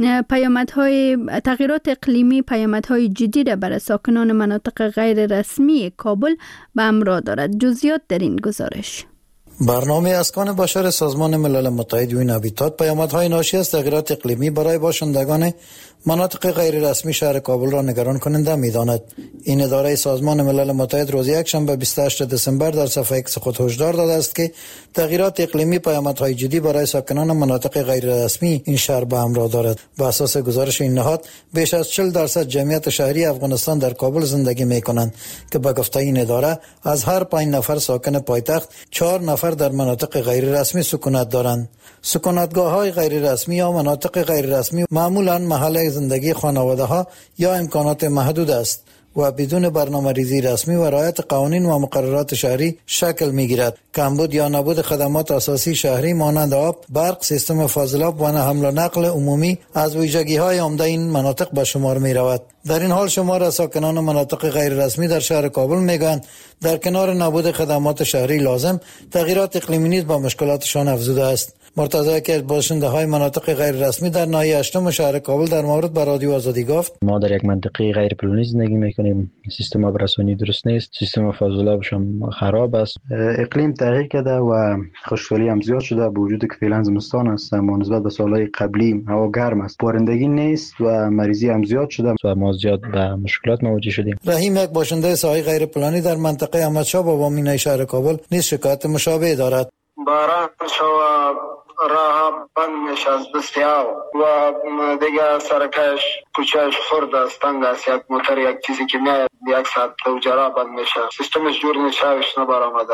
پیامدهای تغییرات اقلیمی پیامدهای جدی را برای ساکنان مناطق غیر رسمی کابل به همراه دارد. جزئیات در این گزارش. برنامه اسکان بشر سازمان ملل متحد یون هابیتات پیامدهای ناشی از تغییرات اقلیمی برای باشندگان مناطق غیر رسمی شهر کابل را نگران کننده می‌داند. این اداره سازمان ملل متحد روز یکشنبه بیست و هشتم دسامبر در صفحه ایکس خود هشدار داده است که تغییرات اقلیمی پیامدهای جدی برای ساکنان مناطق غیر رسمی این شهر به همراه دارد. بر اساس گزارش این نهاد، بیش از چهل درصد جمعیت شهری افغانستان در کابل زندگی می‌کنند که به گفته این اداره از هر پنج نفر ساکن پایتخت، چهار نفر در مناطق غیر رسمی سکونت دارند. سکونتگاه‌های غیر رسمی یا مناطق غیر رسمی معمولاً محل زندگی خانواده‌ها یا امکانات محدود است و بدون برنامه‌ریزی رسمی و رعایت قوانین و مقررات شهری شکل می‌گیرد. کمبود یا نبود خدمات اساسی شهری مانند آب، برق، سیستم فاضلاب و حمل و نقل عمومی از ویژگی‌های عمده این مناطق به شمار می‌رود. در این حال شمار از ساکنان مناطق غیر رسمی در شهر کابل میگویند در کنار نبود خدمات شهری لازم، تغییرات اقلیمی نیز با مشکلاتشان افزوده است. مرتضی که باشنده‌های مناطق غیر رسمی در ناحیه هشتم شهر کابل در مورد به رادیو آزادی گفت: ما در یک منطقه غیر پلانی زندگی میکنیم، سیستم آبرسانی درست نیست، سیستم فاضلابش هم خراب است، اقلیم تغییر کرده و خشکسالی هم زیاد شده، با وجودی که فعلا زمستان است اما نسبت به سالهای قبلی هوا گرم است، بارندگی نیست و مریضی هم زیاد شده و ما زیاد به مشکلات مواجه شدیم. رحیم، یک باشنده ساحه غیر پلانی در منطقه احمدشاه بابا مینای شهر کابل، نیز شکایت مشابه دارد. باران شوا راه بند میشه از بسیار و دیگه سرکش کوچهش خورد است، تنگ است، یک موتر یک چیزی که میاد یک ساعت تو جرا بند میشه، سیستمش جور نشوش نبار آمده.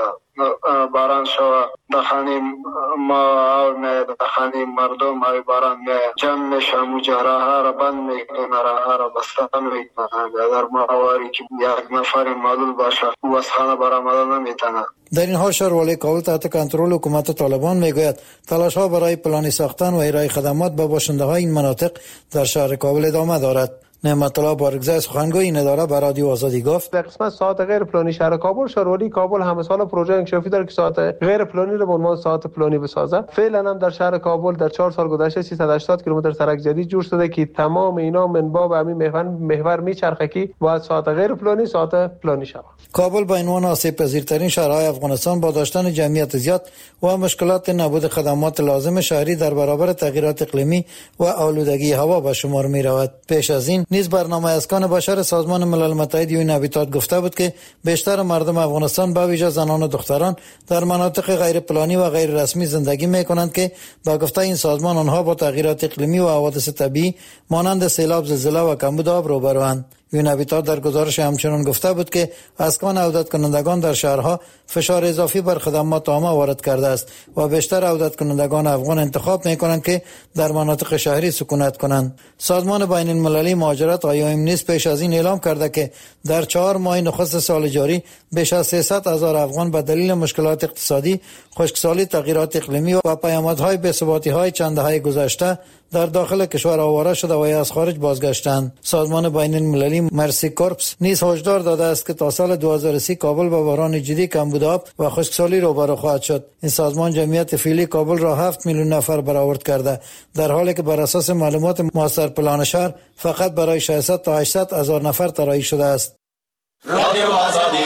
باران شوا دخانیم ما آور میاد، دخانیم مردم های باران میاد جمع میشه، مجرا ها را بند میکنه، راه ها را بستن میکنه. در ماهواری که یک نفر معلول باشه او از خانه بار آمده نمیتونه. در این حال شهروالی کابل تحت کنترل حکومت طالبان میگوید تلاش ها برای پلانی ساختن و ارائه خدمات به باشنده های این مناطق در شهر کابل ادامه دارد. نعمت الله بارگزای سخنگوی این اداره به رادیو آزادی گفت: در قسمت ساعت غیر پلانی شهر کابل، شهروالی کابل همه سال پروژه انکشافی داره که ساعت غیر پلانی رو به عنوان ساعت پلانی بسازه. فعلا هم در شهر کابل در چهار سال گذشته سیصد و هشتاد کیلومتر سرک جدید جور شده که تمام اینا من باب همین محور محور میچرخه که باید ساعت غیر پلانی ساعت پلانی شود. کابل به عنوان آسیب پذیرترین شهرهای افغانستان با داشتن جمعیت زیاد و مشکلات نبود خدمات لازم شهری در برابر تغییرات اقلیمی و آلودگی هوا به شمار می رود. پیش از این نیز برنامه اسکان بشر سازمان ملل متحد یون هابیتات گفته بود که بیشتر مردم افغانستان به ویژه زنان و دختران در مناطق غیر پلانی و غیر رسمی زندگی می کنند که با گفته این سازمان آنها با تغییرات اقلیمی و حوادث طبیعی مانند سیلاب، زلزله و کمبود آب روبروند. یون هابیتات در گزارش همچنان گفته بود که اسکان عودت کنندگان در شهرها فشار اضافی بر خدمات عامه وارد کرده است و بیشتر عودت کنندگان افغان انتخاب می‌کنند که در مناطق شهری سکونت کنند. سازمان بین المللی مهاجرت آی او ام نیز پیش از این اعلام کرده که در چهار ماه نخست سال جاری بیش از سیصد هزار افغان به دلیل مشکلات اقتصادی، خشکسالی، تغییرات اقلیمی و پیامدهای بی‌ثباتی‌های چند دهه گذشته در داخل کشور آواره شده و از خارج بازگشتند. سازمان بین المللی مرسی کورپس نیز هشدار داده است که تا سال دو هزار و سی کابل با بحران جدی کمبود آب و خشکسالی روبرو خواهد شد. این سازمان جمعیت فعلی کابل را هفت میلیون نفر برآورد کرده، در حالی که بر اساس معلومات ماستر پلان شهر فقط برای ششصد تا هشتصد هزار نفر طراحی شده است. رادیو آزادی.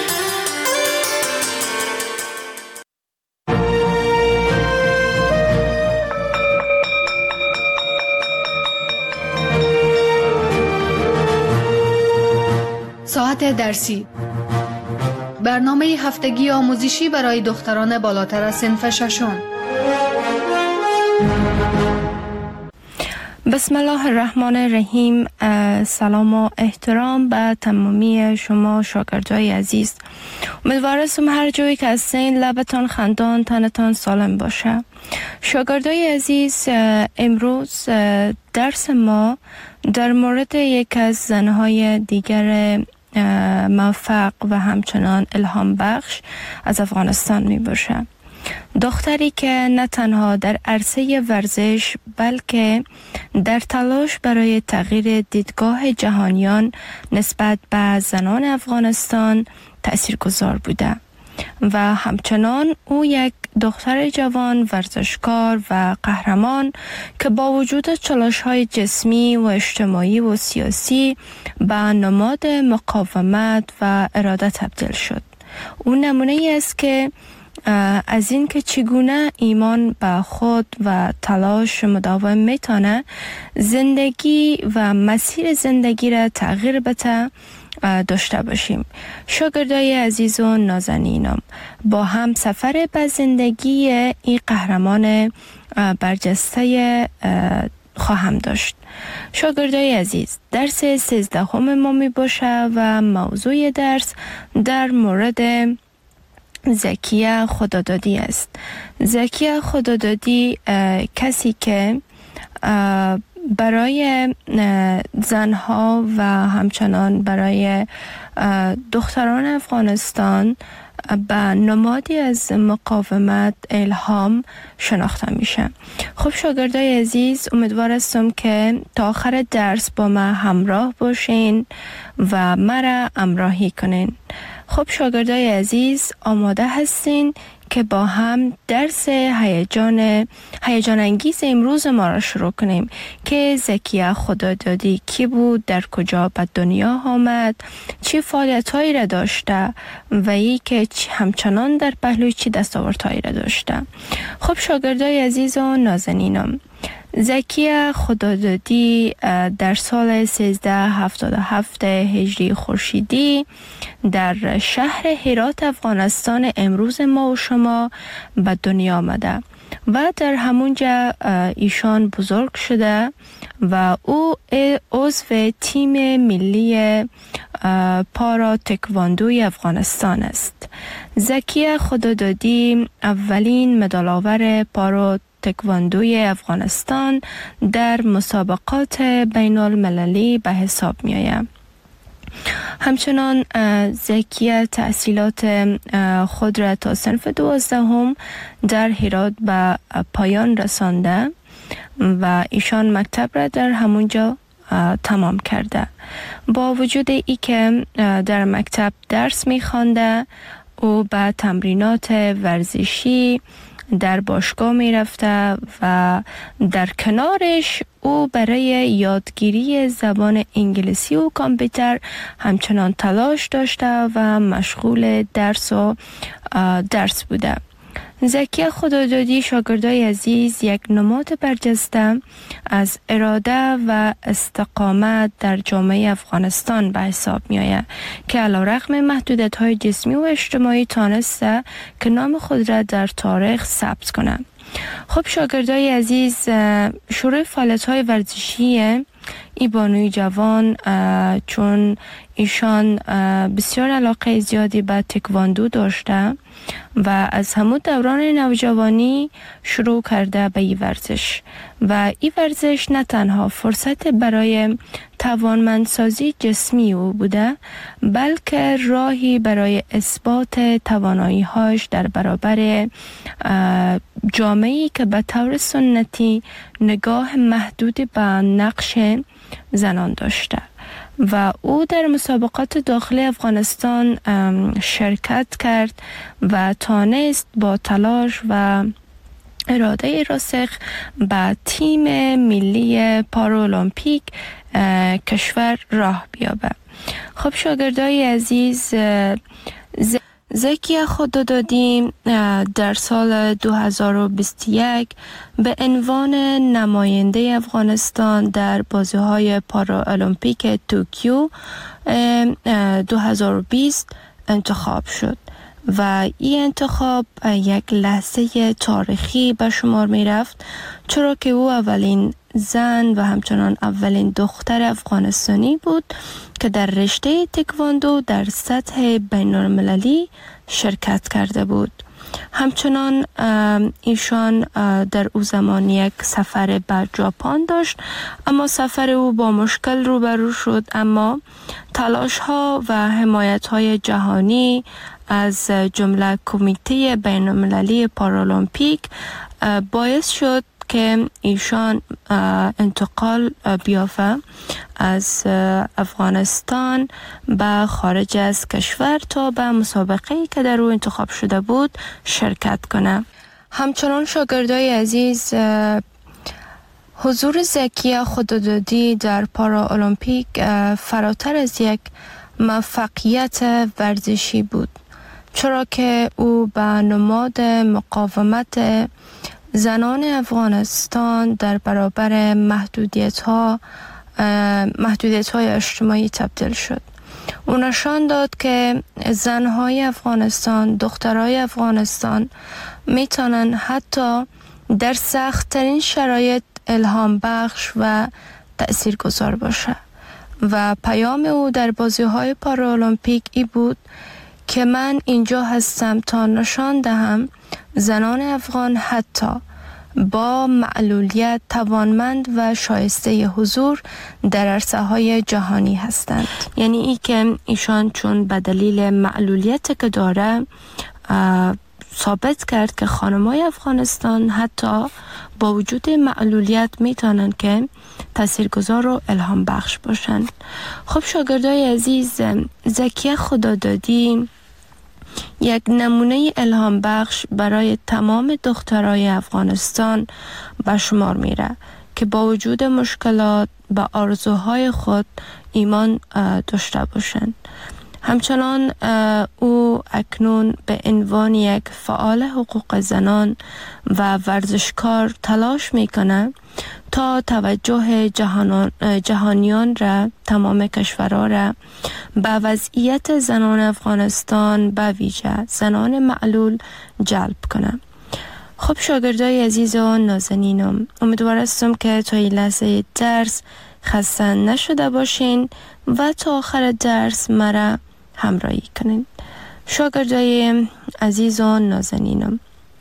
ساعت درسی، برنامه هفتگی آموزشی برای دختران بالاتر از صنف ششم. بسم الله الرحمن الرحیم. سلام و احترام به تمامی شما شاگردای عزیز. امیدوارم هر جایی که هستین لبتان خندان، تنتان سالم باشه. شاگردای عزیز، امروز درس ما در مورد یک از زنهای دیگر موفق و همچنان الهام بخش از افغانستان می باشه. دختری که نه تنها در عرصه ورزش بلکه در تلاش برای تغییر دیدگاه جهانیان نسبت به زنان افغانستان تاثیرگذار بوده و همچنان او یک دختر جوان ورزشکار و قهرمان که با وجود چالش‌های جسمی و اجتماعی و سیاسی به نماد مقاومت و اراده تبدیل شد. او نمونه ای است که از این که چگونه ایمان به خود و تلاش مداوم میتونه زندگی و مسیر زندگی را تغییر بده داشته باشیم. شاگردای عزیز و نازنینم، با هم سفر به زندگی این قهرمان برجسته خواهم داشت. شاگردای عزیز، درس سیزدهم ما می باشه و موضوع درس در مورد زکیه خدادادی است. زکیه خدادادی کسی که برای زنها و همچنان برای دختران افغانستان به نمادی از مقاومت الهام شناخته میشه. خب شاگردای عزیز، امیدوار هستم که تا آخر درس با ما همراه باشین و مرا همراهی کنین. خب شاگردای عزیز، آماده هستین که با هم درس هیجان هیجان انگیز امروز ما را شروع کنیم که زکیه خدادادی کی بود، در کجا به دنیا آمد، چه فعالیت‌هایی را داشته و ای که همچنان در پهلوی چه دستاوردهایی را داشته. خب شاگردای عزیز و نازنینم، زکیه خدادادی در سال سیزده هفتاد و هفت هجری خورشیدی در شهر هرات افغانستان امروز ما و شما به دنیا آمده و در همونجا ایشان بزرگ شده و او عضو تیم ملی پارا تکواندوی افغانستان است. زکیه خدادادی اولین مدال آور پارا تکواندوی افغانستان در مسابقات بین المللی به حساب می آید. همچنان زکیه تحصیلات خود را تا صنف دوازدهم در هرات به پایان رسانده و ایشان مکتب را در همونجا تمام کرده. با وجود ای که در مکتب درس می خوانده، او به تمرینات ورزشی در باشگاه می رفته و در کنارش او برای یادگیری زبان انگلیسی و کامپیوتر همچنان تلاش داشته و مشغول درس و درس بوده. زکیه خدادادی، شاگردای عزیز، یک نماد برجسته از اراده و استقامت در جامعه افغانستان به حساب می آید که علیرغم محدودیت‌های جسمی و اجتماعی تانسته که نام خود را در تاریخ ثبت کنه. خب شاگردای عزیز، شروع فعالیت‌های ورزشی ای بانوی جوان، چون ایشان بسیار علاقه زیادی به تکواندو داشته و از همون دوران نوجوانی شروع کرده به این ورزش و این ورزش نه تنها فرصت برای توانمندسازی جسمی او بوده، بلکه راهی برای اثبات توانایی‌هاش در برابر جامعه‌ای که به طور سنتی نگاه محدود به نقش زنان داشته و او در مسابقات داخلی افغانستان شرکت کرد و توانست با تلاش و اراده راسخ به تیم ملی پارالمپیک کشور راه بیابه. خب شاگردای عزیز، زکیه خدادادی در سال دو هزار و بیست و یک به عنوان نماینده افغانستان در بازی‌های پارالمپیک توکیو دو هزار و بیست انتخاب شد و این انتخاب یک لحظه تاریخی به شمار می رفت، چرا که او اولین زن و همچنان اولین دختر افغانستانی بود که در رشته تکواندو در سطح بین المللی شرکت کرده بود. همچنان ایشان در او زمان یک سفر به ژاپن داشت، اما سفر او با مشکل روبرو شد، اما تلاش ها و حمایت های جهانی از جمله کمیته بین المللی پارالمپیک باعث شد که ایشان انتقال بیافته از افغانستان به خارج از کشور تا به مسابقه‌ای که در او انتخاب شده بود شرکت کنه. همچنان شاگردای عزیز، حضور زکیه خدادادی در پارالمپیک فراتر از یک موفقیت ورزشی بود، چرا که او به نماد مقاومت زنان افغانستان در برابر محدودیت ها محدودیت های اجتماعی تبدیل شد. او نشان داد که زنهای افغانستان، دخترای افغانستان میتونن حتی در سخت‌ترین شرایط الهام بخش و تأثیرگذار باشه و پیام او در بازی‌های پارالمپیک ای بود که من اینجا هستم تا نشان دهم زنان افغان حتی با معلولیت توانمند و شایسته حضور در عرصه های جهانی هستند. یعنی ای که ایشان چون به دلیل معلولیت که داره ثابت کرد که خانمای افغانستان حتی با وجود معلولیت میتونن که تاثیرگذار و الهام بخش باشند. خب شاگردای عزیز، زکیه خدادادی یک نمونه الهام بخش برای تمام دخترای افغانستان به شمار میره که با وجود مشکلات به آرزوهای خود ایمان داشته باشند. همچنان او اکنون به عنوان یک فعال حقوق زنان و ورزشکار تلاش میکنه تا توجه جهانان جهانیان را، تمام کشورها را به وضعیت زنان افغانستان به ویژه زنان معلول جلب کنه. خب شاگردای عزیز و نازنینم، امیدوار هستم که تا این لحظه درس خسته نشده باشین و تا آخر درس مرا همراهی کنین. شاگردای عزیز و نازنینم،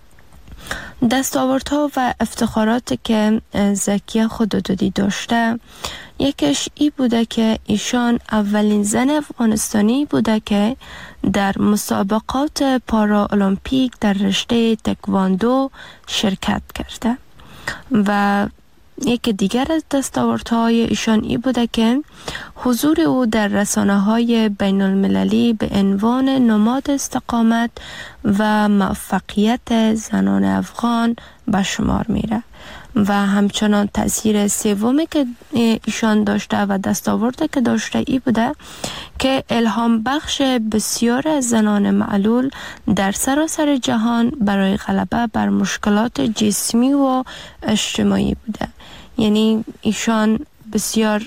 دستاوردها و افتخارات که زکیه خدادادی داشته، یکیش ای بوده که ایشان اولین زن افغانستانی بوده که در مسابقات پارالمپیک در رشته تکواندو شرکت کرده و یک دیگر از دستاوردهای ایشان ای بوده که حضور او در رسانه‌های بین المللی به عنوان نماد استقامت و موفقیت زنان افغان به شمار میره و همچنان تأثیر سومی که ایشان داشته و دستاورد که داشته ای بوده که الهام بخش بسیار از زنان معلول در سراسر جهان برای غلبه بر مشکلات جسمی و اجتماعی بوده. یعنی ایشان بسیار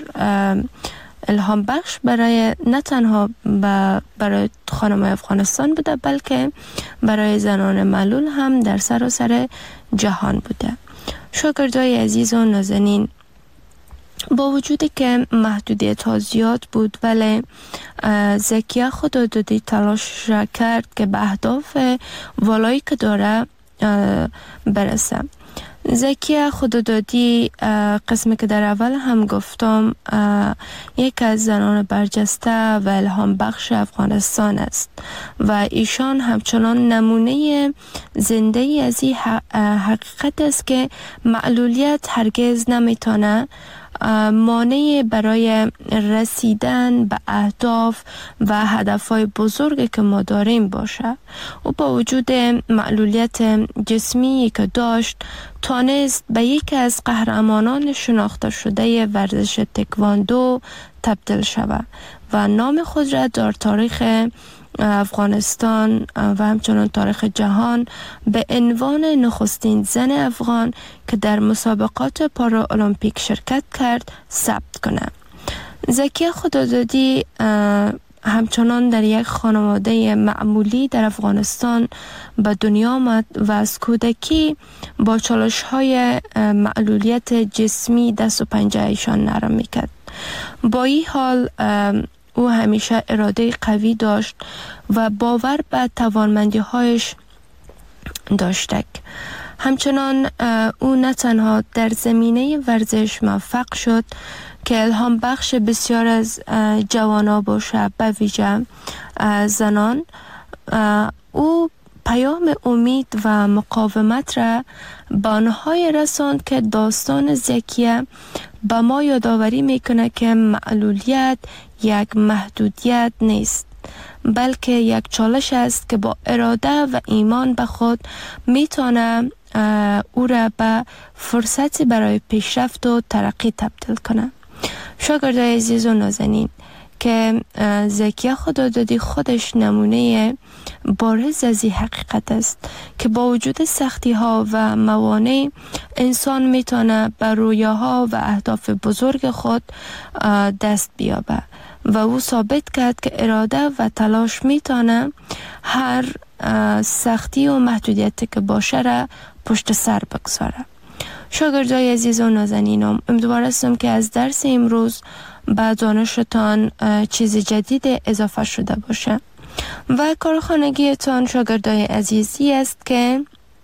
الهام بخش برای نه تنها برای خانم‌های افغانستان بوده، بلکه برای زنان معلول هم در سراسر جهان بوده. شاگردای عزیز و نازنین، با وجودی که محدودیت ها زیاد بود، ولی زکیه خدادادی تلاش کرد که به اهداف والایی که داره برسه. زکیه خوددادی قسمی که در اول هم گفتم یک از زنان برجسته و الهام بخش افغانستان است و ایشان همچنان نمونه زنده ای از این حقیقت است که معلولیت هرگز نمیتونه مانع برای رسیدن به اهداف و هدفهای بزرگی که ما داریم باشه. و با وجود معلولیت جسمی که داشت تانست به یکی از قهرمانان شناخته شده ورزش تکواندو تبدیل شود و نام خود را در تاریخ افغانستان و همچنان تاریخ جهان به عنوان نخستین زن افغان که در مسابقات پارا المپیک شرکت کرد ثبت کنه. زکیه خوددادی همچنان در یک خانواده معمولی در افغانستان به دنیا آمد و از کودکی با چالش‌های معلولیت جسمی دست و پنجه ایشان نرم میکرد. با این حال او همیشه اراده قوی داشت و باور به توانمندی‌هایش داشت. همچنان او نه تنها در زمینه ورزش موفق شد که الهام بخش بسیار از جوانان باشه، به ویژه زنان. او پیام امید و مقاومت را به آنهای رساند که داستان زکیه به ما یادآوری میکنه که معلولیت یک محدودیت نیست، بلکه یک چالش است که با اراده و ایمان به خود میتونه او را به فرصتی برای پیشرفت و ترقی تبدیل کنه. شاگردای عزیز و نازنین، که زکیه خوددادی خودش نمونه بارز از این حقیقت است که با وجود سختی ها و موانع انسان میتونه به رویاها و اهداف بزرگ خود دست بیابه و او ثابت کرد که اراده و تلاش میتونه هر سختی و محدودیتی که باشه را پشت سر بگذاره. شاگردای عزیز و نازنینم، امیدوار هستم که از درس امروز به دانشتان چیز جدید اضافه شده باشه و کارخانگیتان شاگردای عزیزی است که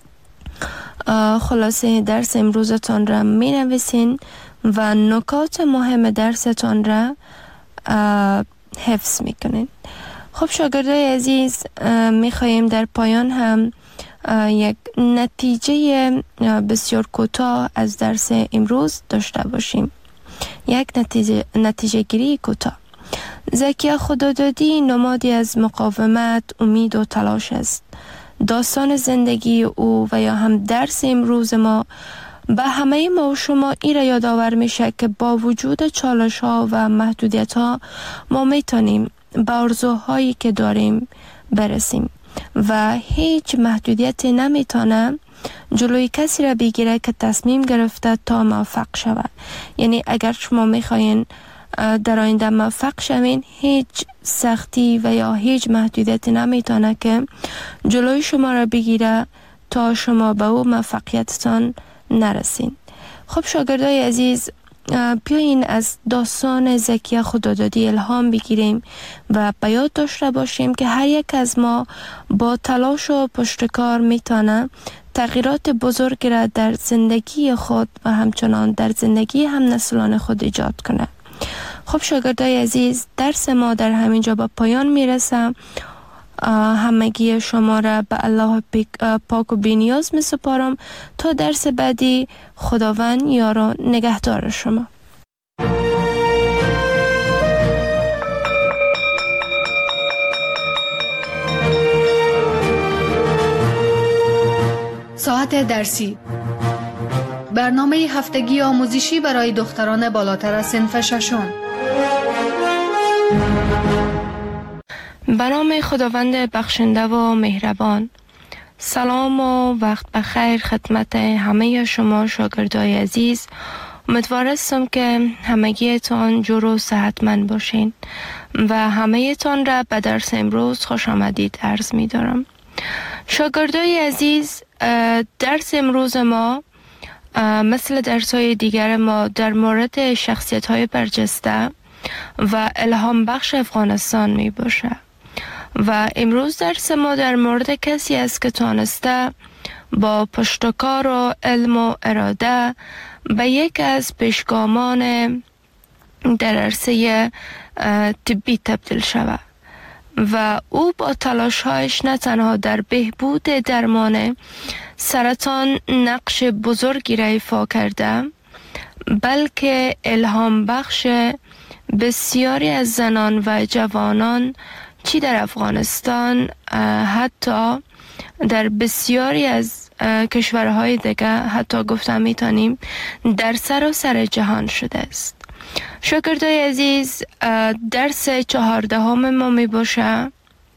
خلاصه درس امروزتان را می نویسین و نکات مهم درستان را حفظ می کنین. خب شاگردای عزیز، می خواهیم در پایان هم یک نتیجه بسیار کوتاه از درس امروز داشته باشیم. یک نتیجه, نتیجه گیری کوتاه. زکیه خوددادی نمادی از مقاومت، امید و تلاش است. داستان زندگی او و یا هم درس امروز ما به همه ما و شما این را یادآور میشه که با وجود چالش ها و محدودیت ها ما میتونیم به آرزوهایی که داریم برسیم و هیچ محدودیتی نمیتونه جلوی کسی را بگیره که تصمیم گرفته تا موفق شود. یعنی اگر شما میخواین در آینده موفق شوین، هیچ سختی و یا هیچ محدودیتی نمیتونه که جلوی شما را بگیره تا شما به او موفقیتتان نرسین. خب شاگردای عزیز، بیاین از داستان زکیه خوددادی الهام بگیریم و به یاد داشته باشیم که هر یک از ما با تلاش و پشتکار میتونه تغییرات بزرگی را در زندگی خود و همچنان در زندگی هم نسلان خود ایجاد کنه. خب شاگردای عزیز، درس ما در همینجا به پایان میرسه. همگی شما را به الله پاک و بی‌نیاز می سپارم تا درس بعدی. خداوند یار و نگهدار شما. ساعت درسی، برنامه هفتگی آموزشی برای دختران بالاتر از صنف ششم. به نام خداوند بخشنده و مهربان. سلام و وقت بخیر خدمت همه شما شاگردای عزیز. امیدوار هستم که همگیتان جور و صحتمند باشین و همه تان را به درس امروز خوش آمدید عرض می دارم. شاگردای عزیز، درس امروز ما مثل درس‌های دیگر ما در مورد شخصیت‌های برجسته و الهام بخش افغانستان می باشه و امروز درس ما در مورد کسی است که تانسته با پشتکار و علم و اراده به یک از پیشگامان در عرصه طبی تبدیل شود و او با تلاش‌هایش نه تنها در بهبود درمان سرطان نقش بزرگی را ایفا کرده، بلکه الهام بخش بسیاری از زنان و جوانان چی در افغانستان حتی در بسیاری از کشورهای دیگه حتی گفتم میتونیم در سراسر جهان شده است. شاگردای عزیز، درس چهاردهم ما می باشه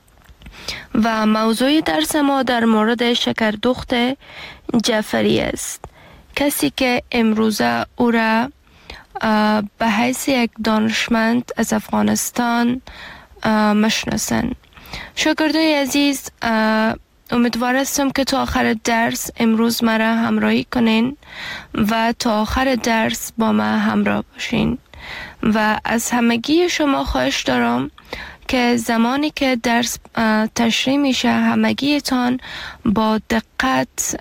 و موضوع درس ما در مورد شکردخت جعفری است، کسی که امروزه او را به حیث یک دانشمند از افغانستان مشناسند. شاگردای عزیز، امیدوار هستم که تا آخر درس امروز مرا همراهی کنین و تا آخر درس با ما همراه باشین و از همگی شما خواهش دارم که زمانی که درس تشریح میشه همگیتان با دقت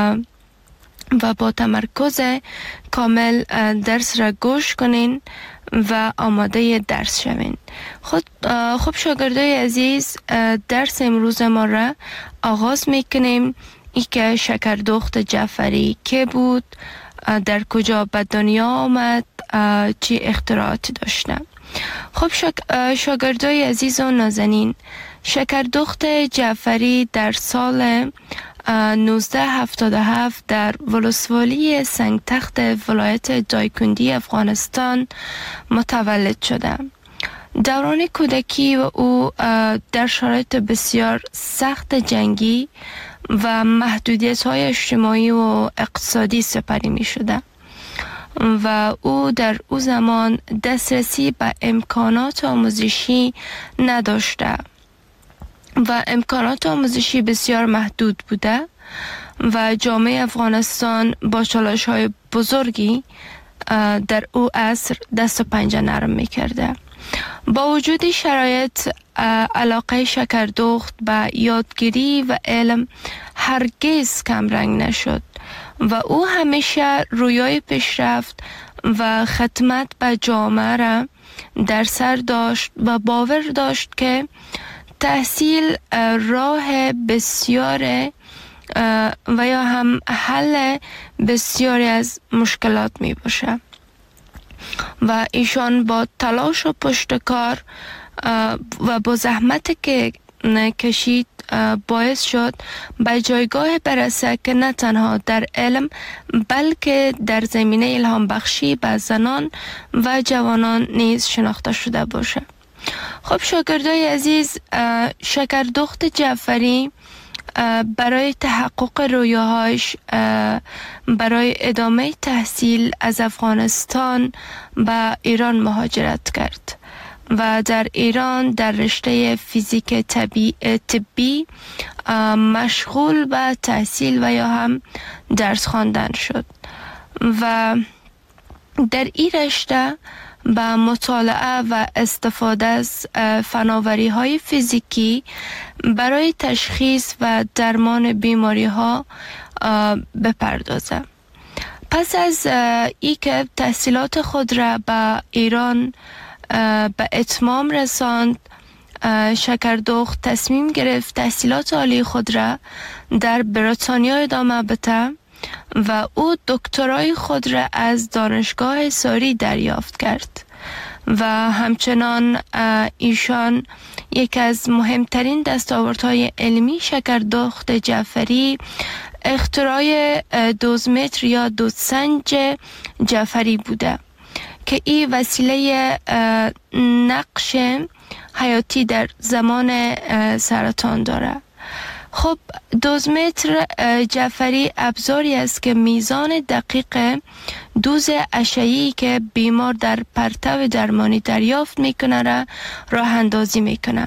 و با تمرکز کامل درس را گوش کنین و آماده درس شوین. خود خب شاگردای عزیز، درس امروز ما را آغاز میکنیم. ای که شکردخت جعفری که بود، در کجا به دنیا آمد، چی اختراعاتی داشته. خب شاگردای عزیز و نازنین، شکردخت جعفری در سال نوزده هفتاد و هفت در ولسوالی سنگتخت ولایت دایکندی افغانستان متولد شده. دوران کودکی و او در شرایط بسیار سخت جنگی و محدودیت های اجتماعی و اقتصادی سپری می شده و او در او زمان دسترسی به امکانات آموزشی نداشته و امکانات آموزشی بسیار محدود بوده و جامعه افغانستان با چالش‌های بزرگی در او عصر دست و پنجه نرم می‌کرده. با وجود شرایط، علاقه شکردخت به یادگیری و علم هرگز کمرنگ نشد و او همیشه رویای پیشرفت و خدمت به جامعه را در سر داشت و باور داشت که تحصیل راه بسیار و یا هم حل بسیاری از مشکلات می باشه و ایشان با تلاش و پشتکار و با زحمت که کشید باعث شد به جایگاه برسه که نه تنها در علم بلکه در زمینه الهام بخشی به زنان و جوانان نیز شناخته شده باشه. خب شاگردای عزیز، شکردخت جعفری برای تحقق رویاهایش برای ادامه تحصیل از افغانستان به ایران مهاجرت کرد و در ایران در رشته فیزیک طبی, طبی مشغول به تحصیل و یا هم درس خواندن شد و در این رشته با مطالعه و استفاده از فناوری های فیزیکی برای تشخیص و درمان بیماری ها بپردازه. پس از ای که تحصیلات خود را به ایران به اتمام رساند، شکردخت تصمیم گرفت تحصیلات عالی خود را در بریتانیا ادامه بده و او دکترای خود را از دانشگاه ساری دریافت کرد و همچنان ایشان یک از مهمترین دستاوردهای علمی شکردخت جعفری اختراع دوزمتر یا دودسنج جعفری بوده که این وسیله نقش حیاتی در زمان سرطان داره. خب دوزمتر جعفری ابزاری است که میزان دقیق دوز اشعه‌ای که بیمار در پرتو درمانی دریافت میکنه را راه اندازی میکنه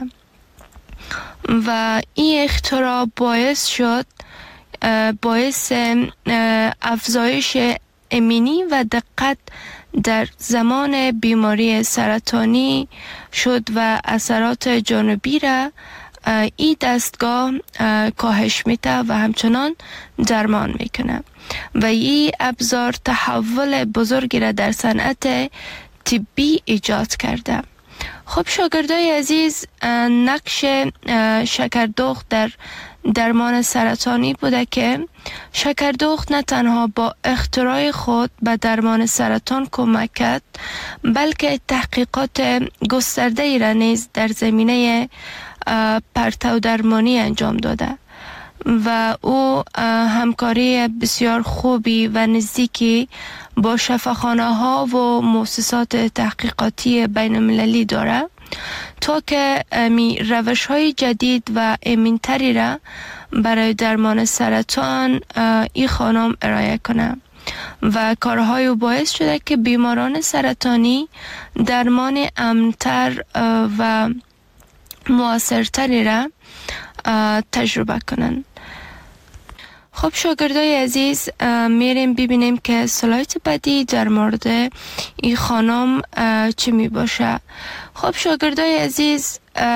و این اختراع باعث شد باعث افزایش امنی و دقت در زمان بیماری سرطانی شد و اثرات جانبی را این دستگاه کاهش میده و همچنان درمان میکنه و این ابزار تحول بزرگی را در صنعت طبی ایجاد کرده. خب شاگردای عزیز، نقش شکردخت در درمان سرطانی بوده که شکردخت نه تنها با اختراع خود به درمان سرطان کمک کرد، بلکه تحقیقات گسترده ای را نیز در زمینه پرتو درمانی انجام داده و او همکاری بسیار خوبی و نزدیکی با شفاخانه ها و مؤسسات تحقیقاتی بین المللی داره تا که می روش های جدید و امن‌تری را برای درمان سرطان این خانم ارائه کنه و کارهای او باعث شده که بیماران سرطانی درمان امن‌تر و مؤثرتری را تجربه کنند. خب شاگردای عزیز، میریم ببینیم که سلایت بعدی در مورد این خانم چی می باشه. خب شاگردای عزیز،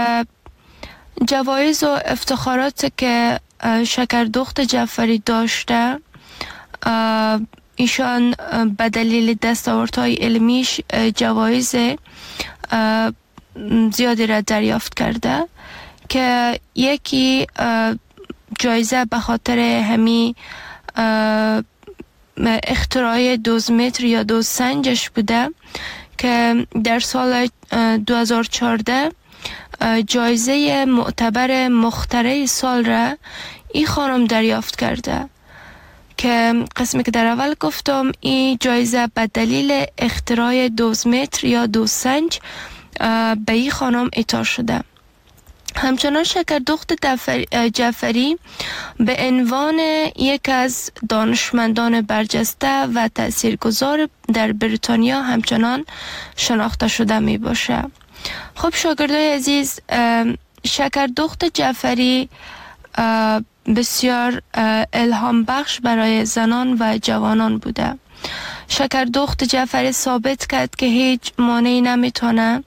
جوایز و افتخارات که شکردخت جعفری داشته، ایشان به دلیل دستاوردهای علمیش جوایز زیادی را دریافت کرده که یکی جایزه به خاطر همی اختراع دوزمتر یا دوزسنجش بوده که در سال دو هزار و چهارده جایزه معتبر مخترع سال را این خانم دریافت کرده که قسمی که در اول گفتم این جایزه به دلیل اختراع دوزمتر یا دوزسنج به این خانم اعطا شده. همچنان شکردخت جعفری به عنوان یک از دانشمندان برجسته و تاثیرگذار در بریتانیا همچنان شناخته شده می باشه. خب شاگردای عزیز، شکردخت جعفری بسیار الهام بخش برای زنان و جوانان بوده. شکردخت جعفری ثابت کرد که هیچ مانعی نمیتونه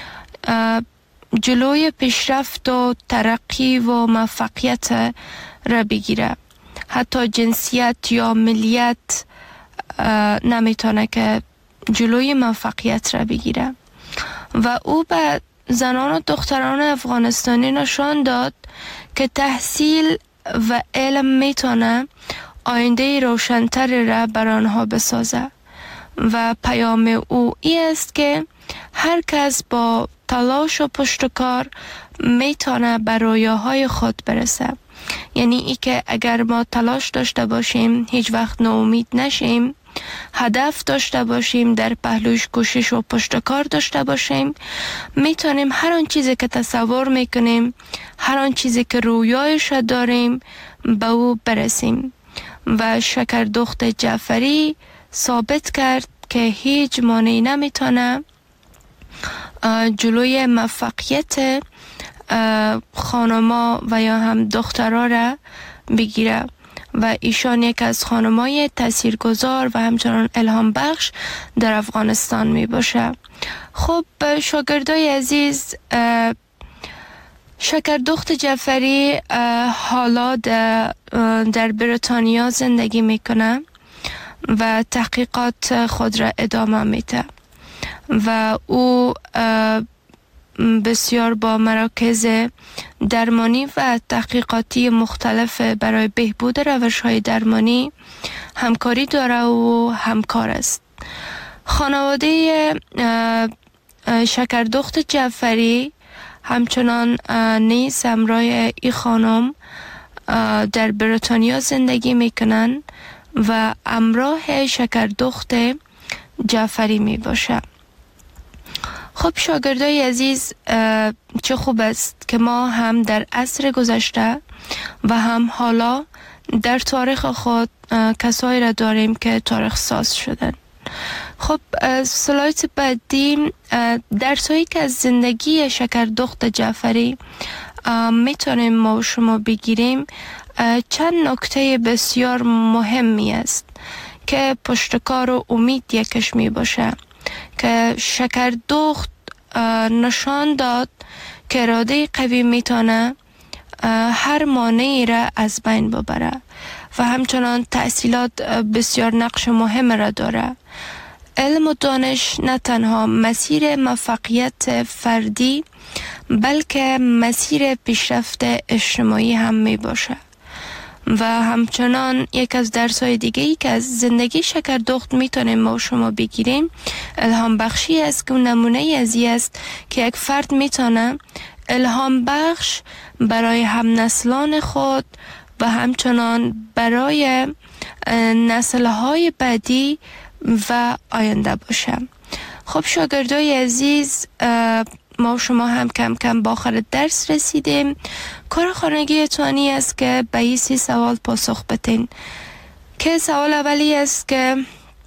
جلوی پیشرفت و ترقی و موفقیت را بگیره. حتی جنسیت یا ملیت نمیتونه که جلوی موفقیت را بگیره و او به زنان و دختران افغانستانی نشان داد که تحصیل و علم میتونه آینده روشن‌تری را بر آنها بسازه و پیام او این است که هر کس با تلاش و پشتکار میتونه به رویاهای خود برسه. یعنی ای که اگر ما تلاش داشته باشیم، هیچ وقت ناامید نشیم، هدف داشته باشیم، در پهلوش کوشش و پشتکار داشته باشیم، میتونیم هر آن چیزی که تصور میکنیم، هر آن چیزی که رویایش داریم به او برسیم. و شکردخت جعفری ثابت کرد که هیچ مانعی نمیتونه جلوی موفقیت خانما و یا هم دخترها را بگیره و ایشان یک از خانمای تاثیرگذار و همچنان الهام بخش در افغانستان می باشه. خب شاگردای عزیز، شکردخت جعفری حالا در بریتانیا زندگی میکنه و تحقیقات خود را ادامه میده و او بسیار با مراکز درمانی و تحقیقاتی مختلف برای بهبود روش‌های درمانی همکاری داره و همکار است. خانواده شکردخت جعفری همچنان نیز همراه این خانم در بریتانیا زندگی میکنن و همراه شکردخت جعفری می باشه. خب شاگردای عزیز، چه خوب است که ما هم در عصر گذشته و هم حالا در تاریخ خود کسایی را داریم که تاریخ ساز شدن. خب سلایت بعدی درسایی که از زندگی شکردخت جعفری میتونیم ما و شما بگیریم چند نکته بسیار مهمی است که پشتکار و امید یکش می باشه که شکردخت نشان داد که اراده قوی میتونه هر مانعی را از بین ببره و همچنان تحصیلات بسیار نقش مهم را داره. علم و دانش نه تنها مسیر موفقیت فردی بلکه مسیر پیشرفت اجتماعی هم می باشه و همچنان یک از درس‌های دیگه‌ای که از زندگی شکردخت میتونیم ما و شما بگیریم الهام بخشی است که نمونه ازی است که یک فرد میتونه الهام بخش برای هم نسلان خود و همچنان برای نسل‌های بعدی و آینده باشه. خب شاگردای عزیز، ما و شما هم کم کم با آخر درس رسیدیم. کار خانگی توانی است که به این سی سوال پاسخ بدین که سوال اولی است که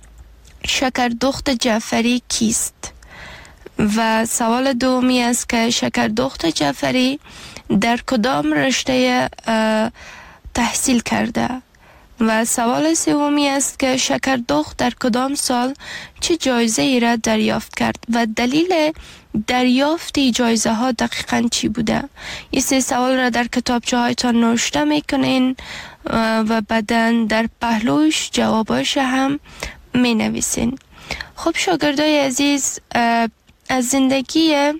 شکردخت جعفری کیست؟ و سوال دومی است که شکردخت جعفری در کدام رشته تحصیل کرده؟ و سوال سومی است که شکردخت در کدام سال چه جایزه ای را دریافت کرد و دلیل دریافت جایزه ها دقیقاً چی بوده؟ این سه سوال را در کتابچه هایتان نوشته میکنین و بعداً در پهلوش جواباش هم می نویسین. خب شاگردای عزیز، از زندگی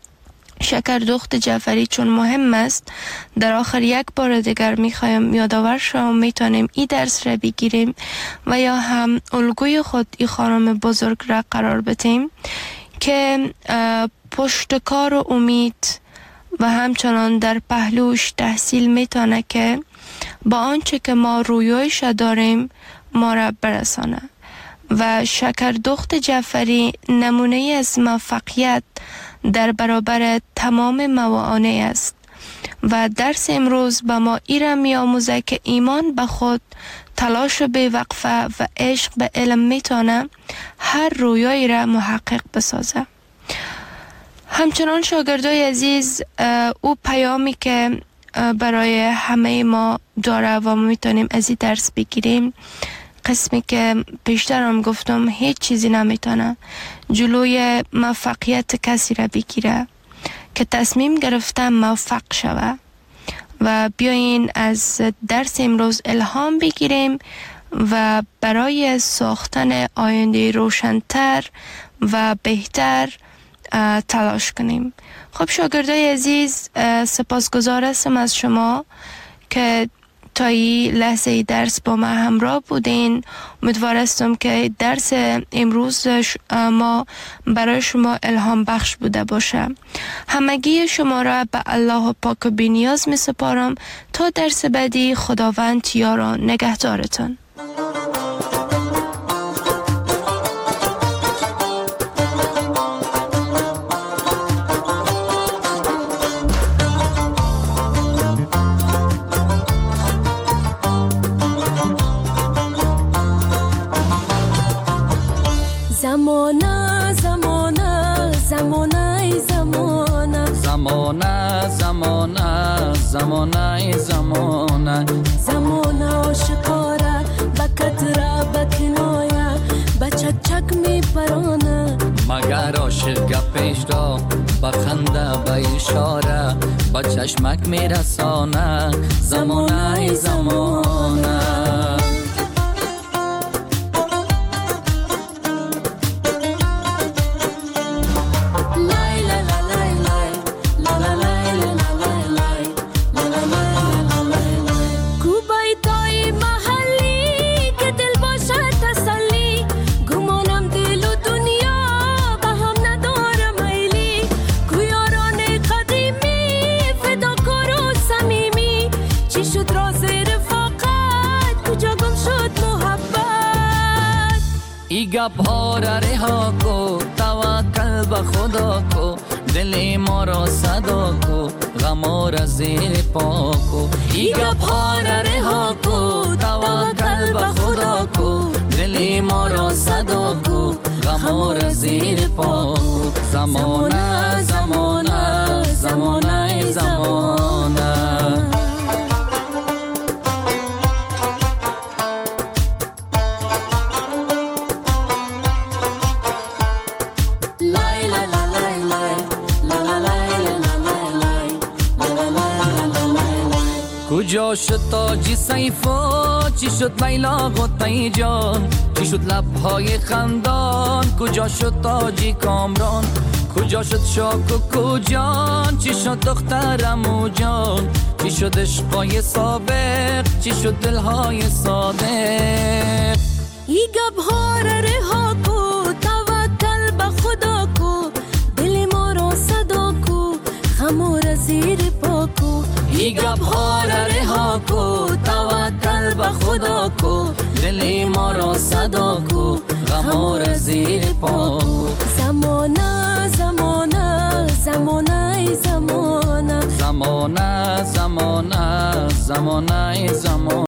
شکردخت جعفری چون مهم است در آخر یک بار دیگر میخوایم یادآور شما میتونیم این درس را بگیریم و یا هم الگوی خود این خانم بزرگ را قرار بدیم که پشتکار و امید و همچنان در پهلوش تحصیل میتونه که با آنچه که ما رویایش داریم ما را برسانه. و شکردخت جعفری نمونه از موفقیت در برابر تمام موانع است و درس امروز به ما ایره می آموزه که ایمان به خود، تلاش به وقفه و عشق به علم میتونه هر رویایی را محقق بسازه. همچنان شاگردای عزیز، او پیامی که برای همه ما داره و ما میتونیم از این درس بگیریم، قسمی که پیشتر هم گفتم هیچ چیزی نمیتونه جلوی موفقیت کسی را بگیره که تصمیم گرفته موفق شوه. و بیاین از درس امروز الهام بگیریم و برای ساختن آینده روشن‌تر و بهتر تلاش کنیم. خب شاگردای عزیز، سپاسگزار هستم از شما که تا این لحظه درس با ما همراه بودین. امیدوار هستم که درس امروز ما برای شما الهام بخش بوده باشه. همگی شما را به الله پاک و بی‌نیاز می سپارم تا درس بعدی. خداوند یار و نگهدارتان. زمانه زمانه زمانه زمانه زمانه زمانه زمانه زمانه زمانه عاشقاره بکتره بکنایه بچچک می پرانه مگر عاشق گپش را بخنده به اشاره با چشمک می رسانه زمانه زمانه گپ ها را رها کو توکل به خدا کو دل ما را صدا کو غم را زیر پا کو ای گپ ها را رها کو توکل به خدا کو دل ما را صدا کو غم را زیر پا کو زمانه زمانه زمانه زمانه la la la la la la la la la la la la la شد تاجی سیفا، چی شد لیلا قطعی جان، چی شد لبهای خندان، کجا شد تاجی کامران، کجا شد شاک و کجان، چی شد دخترمو جان، چی شد عشقای سابق، چی شد دلهای صادق. ای گبها را رها کو، توکل به خدا کو، دل ما را صدا کو، غم را زیر پا کو. ای گبها را رها کو، توکل به خدا کو، دل ما را صدا کو، غم را زیر پا کو. زمانه زمانه زمانه زمانه زمانه زمانه زمانه زمانه